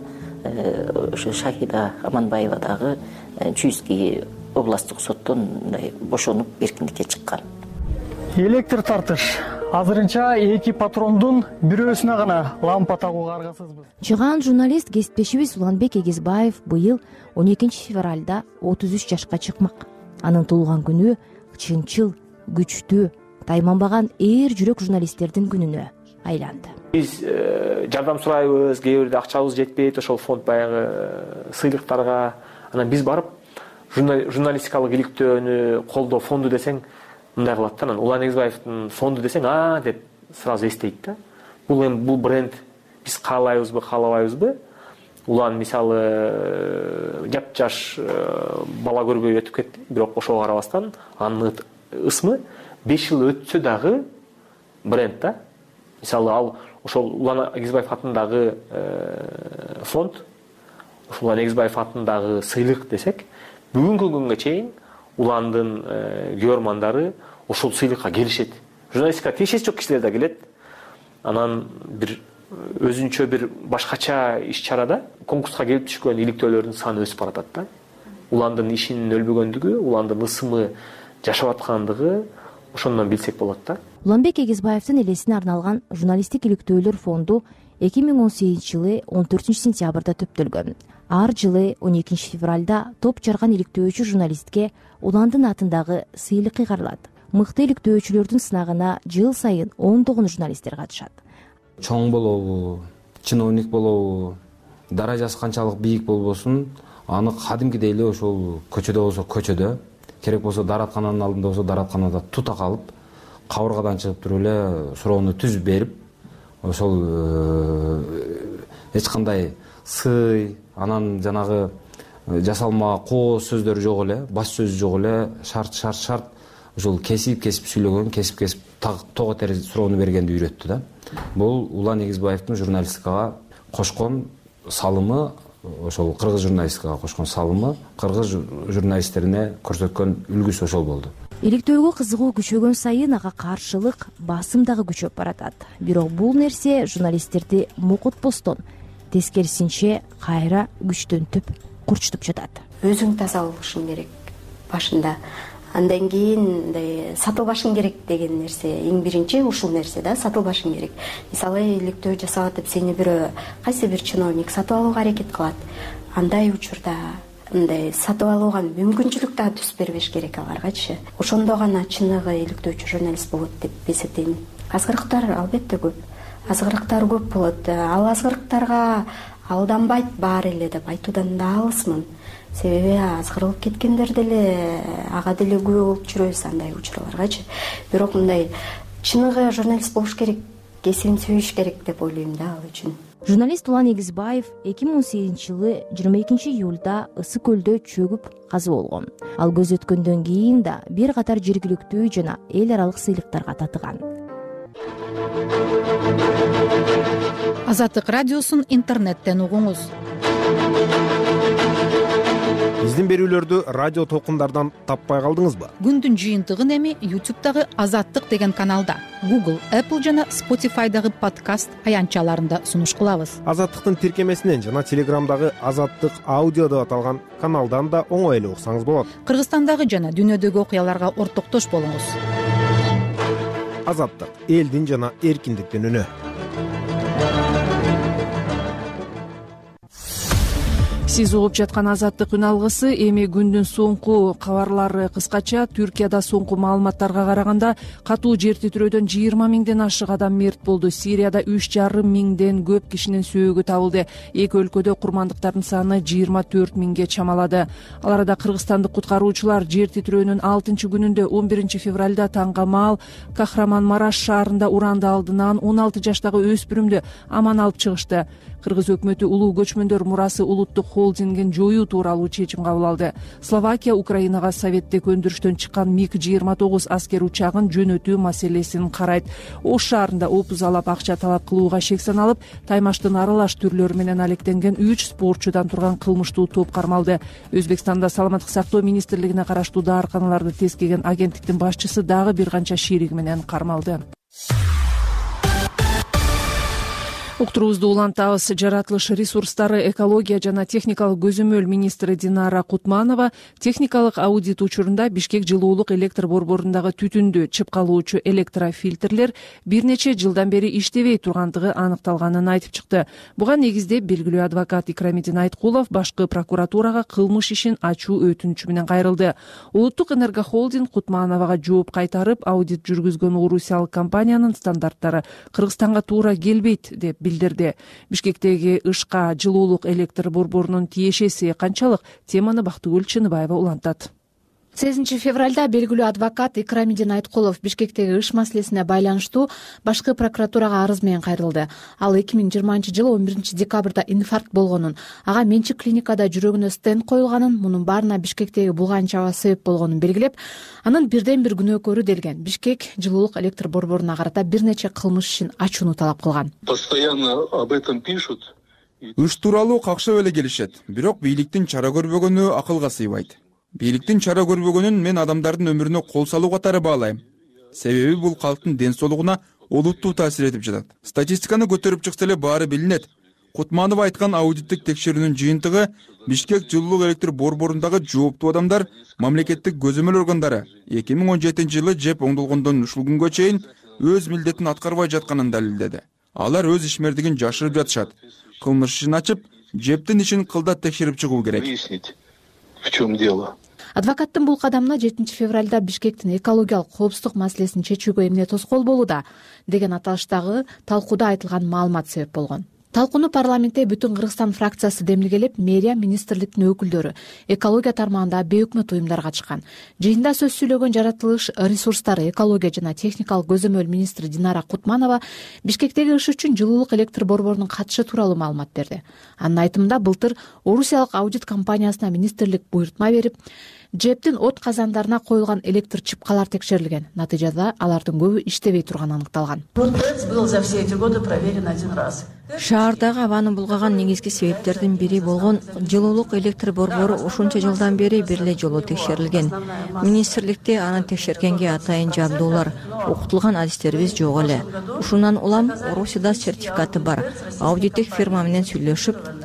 ошо Шахида Аманбаева дагы Чуйский областтык соттон мындай бошонуп эркиндикке чыккан. Электр тартыш. Азырынча эки патрондун бирөөсүнө гана лампа тагууга аргасызбыз. Чыган журналист кесиптешибиз Уланбек Эгизбаев быйыл он экинчи февралда отуз үч жашка чыкмак. Анын туулган күнү чынчыл, күчтүү, тайманбаган эр жүрөк журналисттердин күнүнө айланды. Биз жардам сурайбыз, кээ бирде акчабыз жетпейт, ошол фонд баягы сыйлыктарга. Анан биз барып журналистикалык иликтөөнү колдоо фонду десең мындай кылат да. Анан Улан Эгизбаевдин фонду десең, а деп сразу эстейт да. Бул эми бул бренд биз каалайбызбы, каалабайбызбы? Улан мисалы жапжаш бала көрбөй өтүп кетти, бирок ошого карабастан анын ысмы беш жыл өтсө дагы бренд да. Мисалы ал ошол Улан Эгизбаев атындагы фонд, ошол Улан Эгизбаев атындагы сыйлык десек, бүгүнкү күнгө чейин Уландын көрөрмандары ошол сыйлыкка келишет. Журналистика тиешеси жок кишилер да келет. Анан бир өзүнчө бир башкача иш-чарада конкурска келип түшкөн иликтөөлөрдүн саны өсүп баратат да. Уландын ишинин өлбөгөндүгү, Уландын ысымы жашап аткандыгы ошондон билсек болот да. Уланбек Эгизбаевдин элесине арналган журналисттик иликтөөлөр фонду эки миң он сегизинчи жылы он төртүнчү сентябрда төптөлгөн. Ар жылы он экинчи февралда топ жарган иликтөөчү журналистке Уландын атындагы сыйлык кыйгарылат. Мыкты иликтөөчүлөрдүн сынагына жыл сайын ондогон журналисттер катышат. Чоң болобу, чиновник болобу, даражасы канчалык бийик болбосун, аны кадимкидей эле ошол көчөдө болсо көчөдө, керек болсо дараткананын алдында болсо даратканада тута калып, кабыргадан чыгып туруп эле суроону түзүп берип, ошол эч кандай сый, анан жанагы жасалма кооз сөздөр жок эле, баш сөз жок эле, шарт шарт шарт ошол кесип кесип сүйлөгөн, кесип кесип того тери суроону бергенди үйрөттү да. Бул Улан Эгизбаевдин журналистикага кошкон салымы, ошол кыргыз журналистикага кошкон салымы, кыргыз журналисттерине көрсөткөн үлгүсү ошол болду. Иликтөөгө кызыгуу күчөгөн сайын ага каршылык, басым дагы күчөп баратат. Бирок бул нерсе журналисттерди мукутпостон, тескерисинче кайра күчтөнтүп, курчтуп жатат. Өзүң таза болушуң керек. Башында Андан кийин мындай сатылбашың керек деген нерсе эң биринчи ушул нерсе да, сатылбашың керек. Мисалы иликтөө жасап атып сени бирөө кайсы бир чиновник сатып алууга аракет кылат. Андай учурда мындай сатып алууга мүмкүнчүлүк да түз бербеш керек аларгачы. Ошондо гана чыныгы иликтөөчү журналист болот деп эсептейм. Азгырыктар албетте көп. Азгырыктар көп болот. Ал азгырыктарга алданбайт баары эле деп айтуудан да алысмын. Себеби азгырылып кеткендер деле ага деле күбө болуп жүрөбүз андай учурларгачы. Бирок мындай чыныгы журналист болуш керек, кесибин сүйүш керек деп ойлойм да ал үчүн. Журналист Улан Эгизбаев эки миң он сегизинчи жылы жыйырма экинчи июлда Ысык көлдө чөгүп каза болгон. Ал көз өткөндөн кийин да бир катар жергиликтүү жана эл аралык сыйлыктарга татыган. Азаттык радиосун интернеттен угуңуз. Биздин берүүлөрдү радио толкундардан таппай калдыңызбы? Күндүн жыйынтыгын эми ютубтагы Азаттык деген каналда, Google, Apple жана Spotify'дагы подкаст аянтчаларында сунуш кылабыз. Азаттыктын тиркемесинен жана Телеграмдагы Азаттык аудио деп аталган каналдан да оңой эле уксаңыз болот. Кыргызстандагы жана дүйнөдөгү окуяларга ортоктош болуңуз. Азаттык — элдин жана эркиндиктин үнү. Сиз угуп жаткан Азаттык үн алгысы эми күндүн соңку кабарлары. Кыскача, Түркияда соңку маалыматтарга караганда катуу жер титирөөдөн жыйырма миңден ашык адам мерт болду. Сирияда үч жарым миңден көп кишинин сөөгү табылды. Эки өлкөдө курмандыктардын саны жыйырма төрт миңге чамалады. Ал арада кыргызстандык куткаруучулар жер титирөөнүн алтынчы күнүндө он биринчи февралда таңга маал Кахраманмараш шаарында уранды алдынан он алты жаштагы өспүрүмдү аман алып чыгышты. Кыргыз өкмөтү улуу көчмөндөр мурасы улуттук холдингин жоюу тууралуу чечим кабыл алды. Словакия Украинага советтик өндүрүштөн чыккан миг жыйырма тогуз аскер учагын жөнөтүү маселесин карайт. Ош шаарында опузалап акча талап кылууга шек саналып, таймаштын аралаш түрлөрү менен алектенген үч спортчудан турган кылмыштуу топ кармалды. Өзбекстанда саламаттык сактоо министрлигине караштуу даарканаларды тескеген агенттиктин башчысы дагы бир канча шериги менен кармалды. Уктуруубузду улантабыз. Жаратылыш ресурстары, экология жана техникалык көзөмөл министри Динара Кутманова техникалык аудит учурунда Бишкек жылуулук электр борборундагы түтүндү чыпкалоочу электрофильтрлер бир нече жылдан бери иштебей тургандыгы аныкталганын айтып чыкты. Буга негиздеп белгилүү адвокат Икрамидин Айткулов башкы прокуратурага кылмыш ишин ачуу өтүнүчү менен кайрылды. Улуттук энергохолдинг Кутмановага жооп кайтарып, аудит жүргүзгөн орусиялык компаниянын стандарттары Кыргызстанга туура келбейт деп билдирди. Бишкектеги ышка жылуулук электр борборунун тиешеси канчалык? Теманы Бактыгүл Чыныбаева улантат. сегизинчи февралда белгилүү адвокат Икрамидин Айткулов Бишкектеги ыш маселесине байланыштуу башкы прокуратурага арыз менен кайрылды. Ал эки миң жыйырманчы жылы он биринчи декабрда инфаркт болгонун, ага менчик клиникада жүрөгүнө стенд коюлганын, мунун баарына Бишкектеги булган чаба себеп болгонун белгилеп, анын бирден бир күнөөкөрү делген Бишкек жылуулук электр борборуна карата бир нече кылмыш ишин ачууну талап кылган. Постоянно об этом пишут. Үш тууралуу какшап эле келишет, бирок бийликтин чара көрбөгөнү акылга сыйбайт. Бийликтин чара көрбөгөнүн мен адамдардын өмүрүнө кол салуу катары баалайм. Себеби бул калктын ден соолугуна олуттуу таасир этип жатат. Статистиканы көтөрүп чыкса эле баары билинет. Кутманов айткан аудиттик текшерүүнүн жыйынтыгы Бишкек жылуулук электр борборундагы жооптуу адамдар, мамлекеттик көзөмөл органдары эки миң он жетинчи жылы жеп оңдолгондон ушул күнгө чейин өз милдетин аткарбай жатканын далилдеди. Алар өз ишмердигин жашырып жатышат. Кылмыш ишин ачып, жептин ишин кылдат текшерип чыгуу керек. В чем дело? Адвокаттын бул кадамына жетинчи февралда Бишкектин экологиялык коопсуздук маселесин чечүүгө эмне тоскоол болууда деген аталыштагы талкууда айтылган маалымат себеп болгон. Талкууну парламентте Бүтүн Кыргызстан фракциясы демилгелеп, мэрия, министрликтин өкүлдөрү, экология тармагында бейөкмөт уюмдар катышкан. Жыйында сөз сүйлөгөн жаратылыш ресурстары, экология жана техникалык көзөмөл министри Динара Кутманова Бишкектеги иш үчүн жылуулук электр борборунун катышы тууралуу маалымат берди. Анын айтымында былтыр орусиялык аудит компаниясына министрлик буйрутма берип, жептин от казандарына коюлган электр чыпкалар текшерилген. Натыйжада алардын көбү иштебей турганы аныкталган. Шаардагы абаны булгаган негизги себептердин бири болгон жылуулук электр борбору ушунча жылдан бери бир эле жолу текшерилген. Министрликте аны текшергенге атайын жабдуулар, окутулган адистерибиз жок эле. Ушундан улам Орусияда сертификаты бар. Аудиттик фирма менен сүйлөшүп,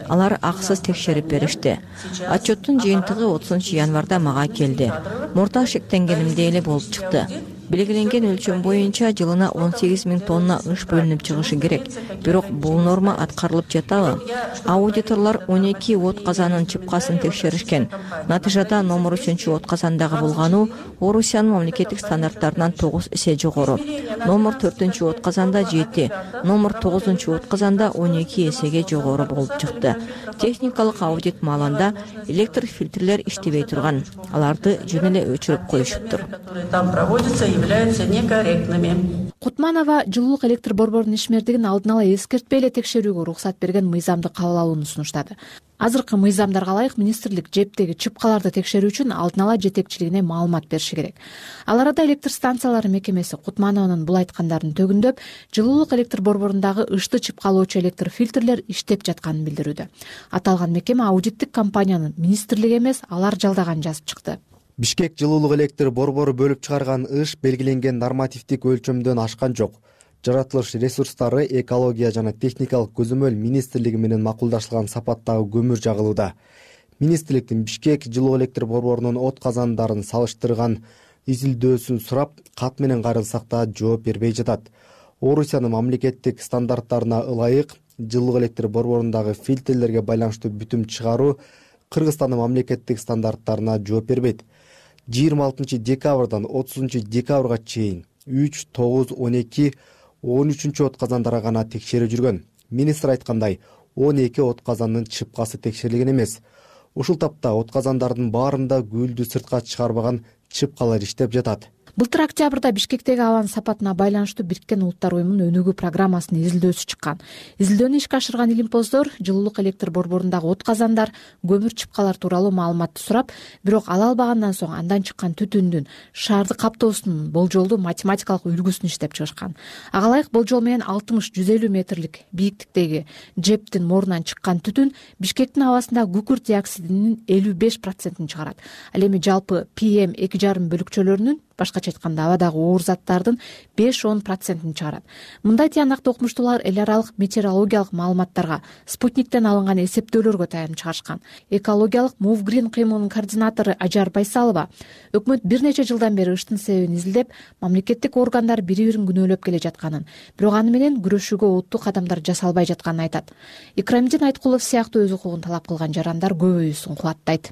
алар акысыз текшерип беришти. Отчеттун жыйынтыгы отузунчу январда мага келди. Мурда шектенгенимдей эле болуп чыкты. Белгиленген өлчөм боюнча жылына он сегиз миң тонна ыш бөлүнүп чыгышы керек. Бирок бул норма аткарылып жатабы? Аудиторлор он эки от казанын чыпкасын текшеришкен. Натыйжада номер үчүнчү от казандагы булгануу Орусиянын мамлекеттик стандарттарынан тогуз эсе жогору. Номер төртүнчү от казанда жети, номер тогузунчу от казанда он эки эсеге жогору болуп чыкты. Техникалык аудит маалында электр фильтрлер иштебей турган. Аларды жөн эле өчүрүп коюшуптур. Там проводится являются некорректными. Кутманова жылуулук электр борборунун ишмердигин алдын ала эскертпей эле текшерүүгө уруксат берген мыйзамды кабыл алууну сунуштады. Азыркы мыйзамдарга ылайык министрлик жептеги чыпкаларды текшерүү үчүн алдын ала жетекчилигине маалымат бериши керек. Ал арада электр станциялары мекемеси Кутманованын бул айткандарын төгүндөп, жылуулук электр борборундагы ышты чыпкалоочу электр фильтрлер иштеп жатканын билдирүүдө. Аталган мекеме аудиттик компаниянын министрлик эмес, алар жалдаганын жазып чыкты. Бишкек жылуулук электр борбору бөлүп чыгарган ыш белгиленген нормативдик өлчөмдөн ашкан жок. Жаратылыш ресурстары экология жана техникалык көзөмөл министрлиги менен макулдашылган сапаттагы көмүр жагылууда. Министрликтин Бишкек жылуу электр борборунун от казандарын салыштырган изилдөөсүн сурап, кат менен кайрылсак да жооп бербей жатат. Орусиянын мамлекеттик стандарттарына ылайык жылуу электр борборундагы фильтрлерге байланыштуу бүтүм чыгаруу Кыргызстандын мамлекеттик стандарттарына жооп бербейт. жыйырма алтынчы декабрдан отузунчу декабрга чейин үч, тогуз, он эки, он үчүнчү от казандары гана текшерип жүргөн. Министр айткандай, он эки от казандын чыпкасы текшерилген эмес. Ушул тапта от казандардын баарында гүлдү сыртка чыгарбаган чыпкалар иштеп жатат. Былтыр октябрда Бишкектеги абанын сапатына байланыштуу Бириккен Улуттар уюмунун өнүгүү программасынын изилдөөсү чыккан. Изилдөөнү ишке ашырган илимпоздор жылуулук электр борборундагы от казандар, көмүр чыпкалар тууралуу маалыматты сурап, бирок ала албагандан соң андан чыккан түтүндүн шаарды каптоосунун болжолдуу математикалык үлгүсүн иштеп чыгышкан. Ага ылайык болжол менен алтымыш жүз элүү метрлик бийиктиктеги жептин морунан чыккан түтүн Бишкектин абасында күкүрт диоксидинин элүү беш процентин чыгарат. Ал эми жалпы пи эм эки жарым бөлүкчөлөрүнүн, башкача айтканда абадагы оор заттардын беш он процентин чыгарат. Мындай тыянакты окумуштуулар эл аралык метеорологиялык маалыматтарга, спутниктен алынган эсептөөлөргө таянып чыгарышкан. Экологиялык Move Green кыймылынын координатору Ажар Байсалова өкмөт бир нече жылдан бери ыштын себебин изилдеп, мамлекеттик органдар бири-бирин күнөөлөп келе жатканын, бирок аны менен күрөшүүгө олуттуу кадамдар жасалбай жатканын айтат. Икрамдин Айткулов сыяктуу өз укугун талап кылган жарандар көбөйүүсүн кубаттайт.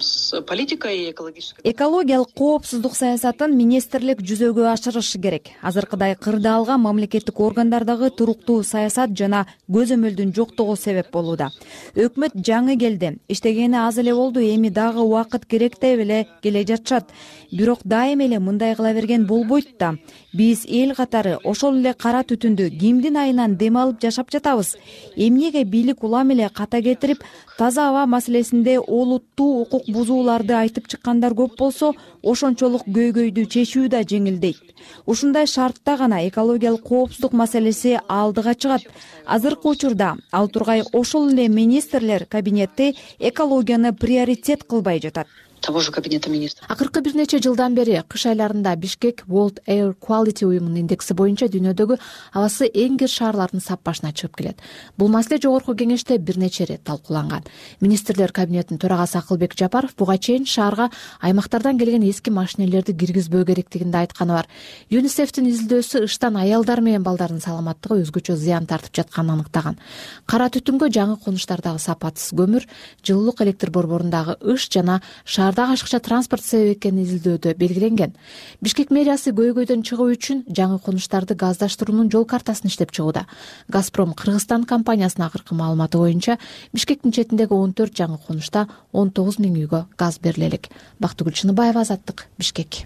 Экологиялык коопсуздук саясатын министрлик жүзөгө ашырышы керек. Азыркыдай кырдаалган мамлекеттик органдардагы туруктуу саясат жана көзөмөлдүн жоктугу себеп болууда. Өкмөт жаңы келди, иштегени аз эле болду, эми дагы убакыт керек деп эле келе жатышат. Бирок дайыма эле мындай кыла берген болбойт да. Биз эл катары ошол эле кара түтүндү кимдин айынан дем алып жашап жатабыз. Эмнеге бийлик улам эле ката кетирип, таза аба маселесинде олуттуу укук бузууларды айтып чыккандар көп болсо, ошончолук көйгөйдү чечүү да жеңилдейт. Ушундай шартта гана экологиялык коопсуздук маселеси алдыга чыгат. Азыркы учурда ал тургай ошол эле министрлер кабинети экологияны приоритет кылбай жатат. Того же кабинета министров. Акыркы бир нече жылдан бери кыш айларында Бишкек World Air Quality уюмунун индекси боюнча дүйнөдөгү абасы эң кир шаарлардын саппашына чыгып келет. Бул маселе жогорку кеңеште бир нече ирет талкууланган. Министрлер кабинетинин төрагасы Акылбек Жапаров буга чейин шаарга аймактардан келген эски машинелерди киргизбөө керектигинде айтканы бар. ЮНИСЕФтин изилдөөсү ыштан аялдар менен балдардын саламаттыгы өзгөчө зыян тартып жатканын аныктаган. Кара түтүнгө жаңы конуштардагы сапатсыз көмүр, жылуулук электр борборундагы ыш жана шаар ашыкча транспорт себеп экени изилдөөдө белгиленген. Бишкек мэриясы көйгөйдөн чыгуу үчүн жаңы конуштарды газдаштыруунун жол картасын иштеп чыгууда. Газпром Кыргызстан компаниясынын акыркы маалыматы боюнча Бишкектин четиндеги он төрт жаңы конушта он тогуз миң үйгө газ бериле элек. Бактыгүл Чыныбаева, Азаттык, Бишкек.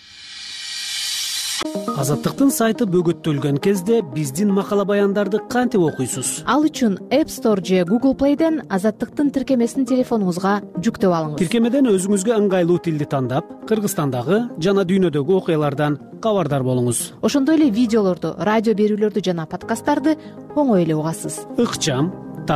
Азаттыктын сайты бөгөттөлгөн кезде биздин макала баяндарды кантип окуйсуз? Ал үчүн App Store же Google Play'ден Азаттыктын тиркемесин телефонуңузга жүктөп алыңыз. Тиркемеден өзүңүзгө ыңгайлуу тилди тандап, Кыргызстандагы жана дүйнөдөгү окуялардан кабардар болуңуз. Ошондой эле видеолорду, радио берүүлөрдү жана подкасттарды оңой эле угасыз. Ыкчам, так,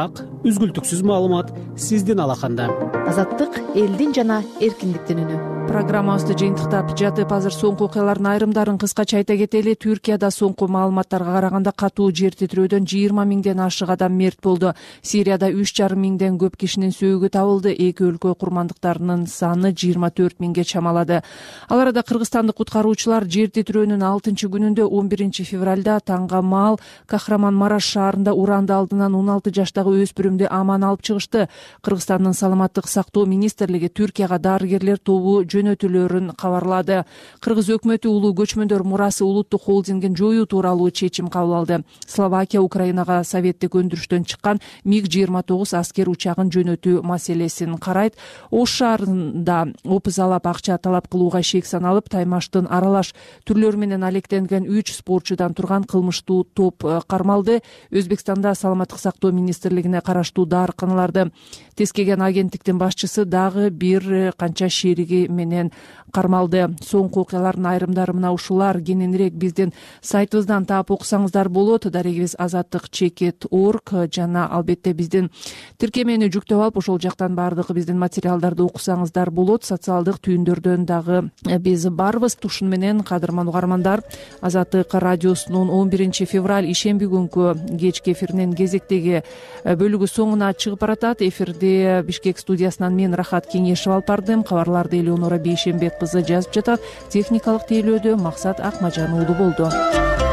үзгүлтүксүз маалымат сиздин алаканда. Азаттык элдин жана эркиндиктин үнү. Программабызды жыйынтыктап жатып, азыр соңку окуялардын айрымдарын кыскача айта кетели. Түркияда соңку маалыматтарга караганда катуу жер титирөөдөн жыйырма миңден ашык адам мерт болду. Сирияда үч жарым миңден көп кишинин сөөгү табылды. Эки өлкө курмандыктарынын саны жыйырма төрт миңге чамалады. Ал арада кыргызстандык куткаруучулар жер титирөөнүн алтынчы күнүндө он биринчи февралда таңга маал Кахраман-Мараш шаарында уранды алдынан он алты жаштагы өспүрүмдү аман алып чыгышты. Кыргызстандын саламаттык сактоо министрлиги Түркияга дарыгерлер тобу жөнөтүлөрүн кабарлады. Кыргыз өкмөтү улуу көчмөндөр мурасы улуттук холдингин жоюу тууралуу чечим кабыл алды. Словакия Украинага советтик өндүрүштөн чыккан миг жыйырма тогуз аскер учагын жөнөтүү маселесин карайт. Ош шаарында опузалап акча талап кылууга шек саналып, таймаштын аралаш түрлөрү менен алектенген үч спортчудан турган кылмыштуу топ кармалды. Өзбекстанда саламаттык сактоо министрлигине караштуу дарыканаларды тескеген агенттиктин башчысы дагы бир канча шериги менен кармалды. Соңку окуялардын айрымдары мына ушулар. Кененирээк биздин сайтыбыздан таап окусаңыздар болот. Дарегибиз азаттык чекит орг жана албетте биздин тиркемени жүктөп алып, ошол жактан баардык биздин материалдарды окусаңыздар болот. Социалдык түйүндөрдөн дагы биз барбыз. Ушуну менен, кадырман угармандар, Азаттык радиосунун он биринчи февраль ишемби күнкү кечки эфиринин кезектеги бөлүгү соңуна чыгып баратат. Эфирде Бишкек студиясынан мен Рахат Кеңешев алып бардым. Кабарларды Элеонора Бейшембек кызы жазып жатат. Техникалык тейлөөдө Максат Акмажан уулу болду.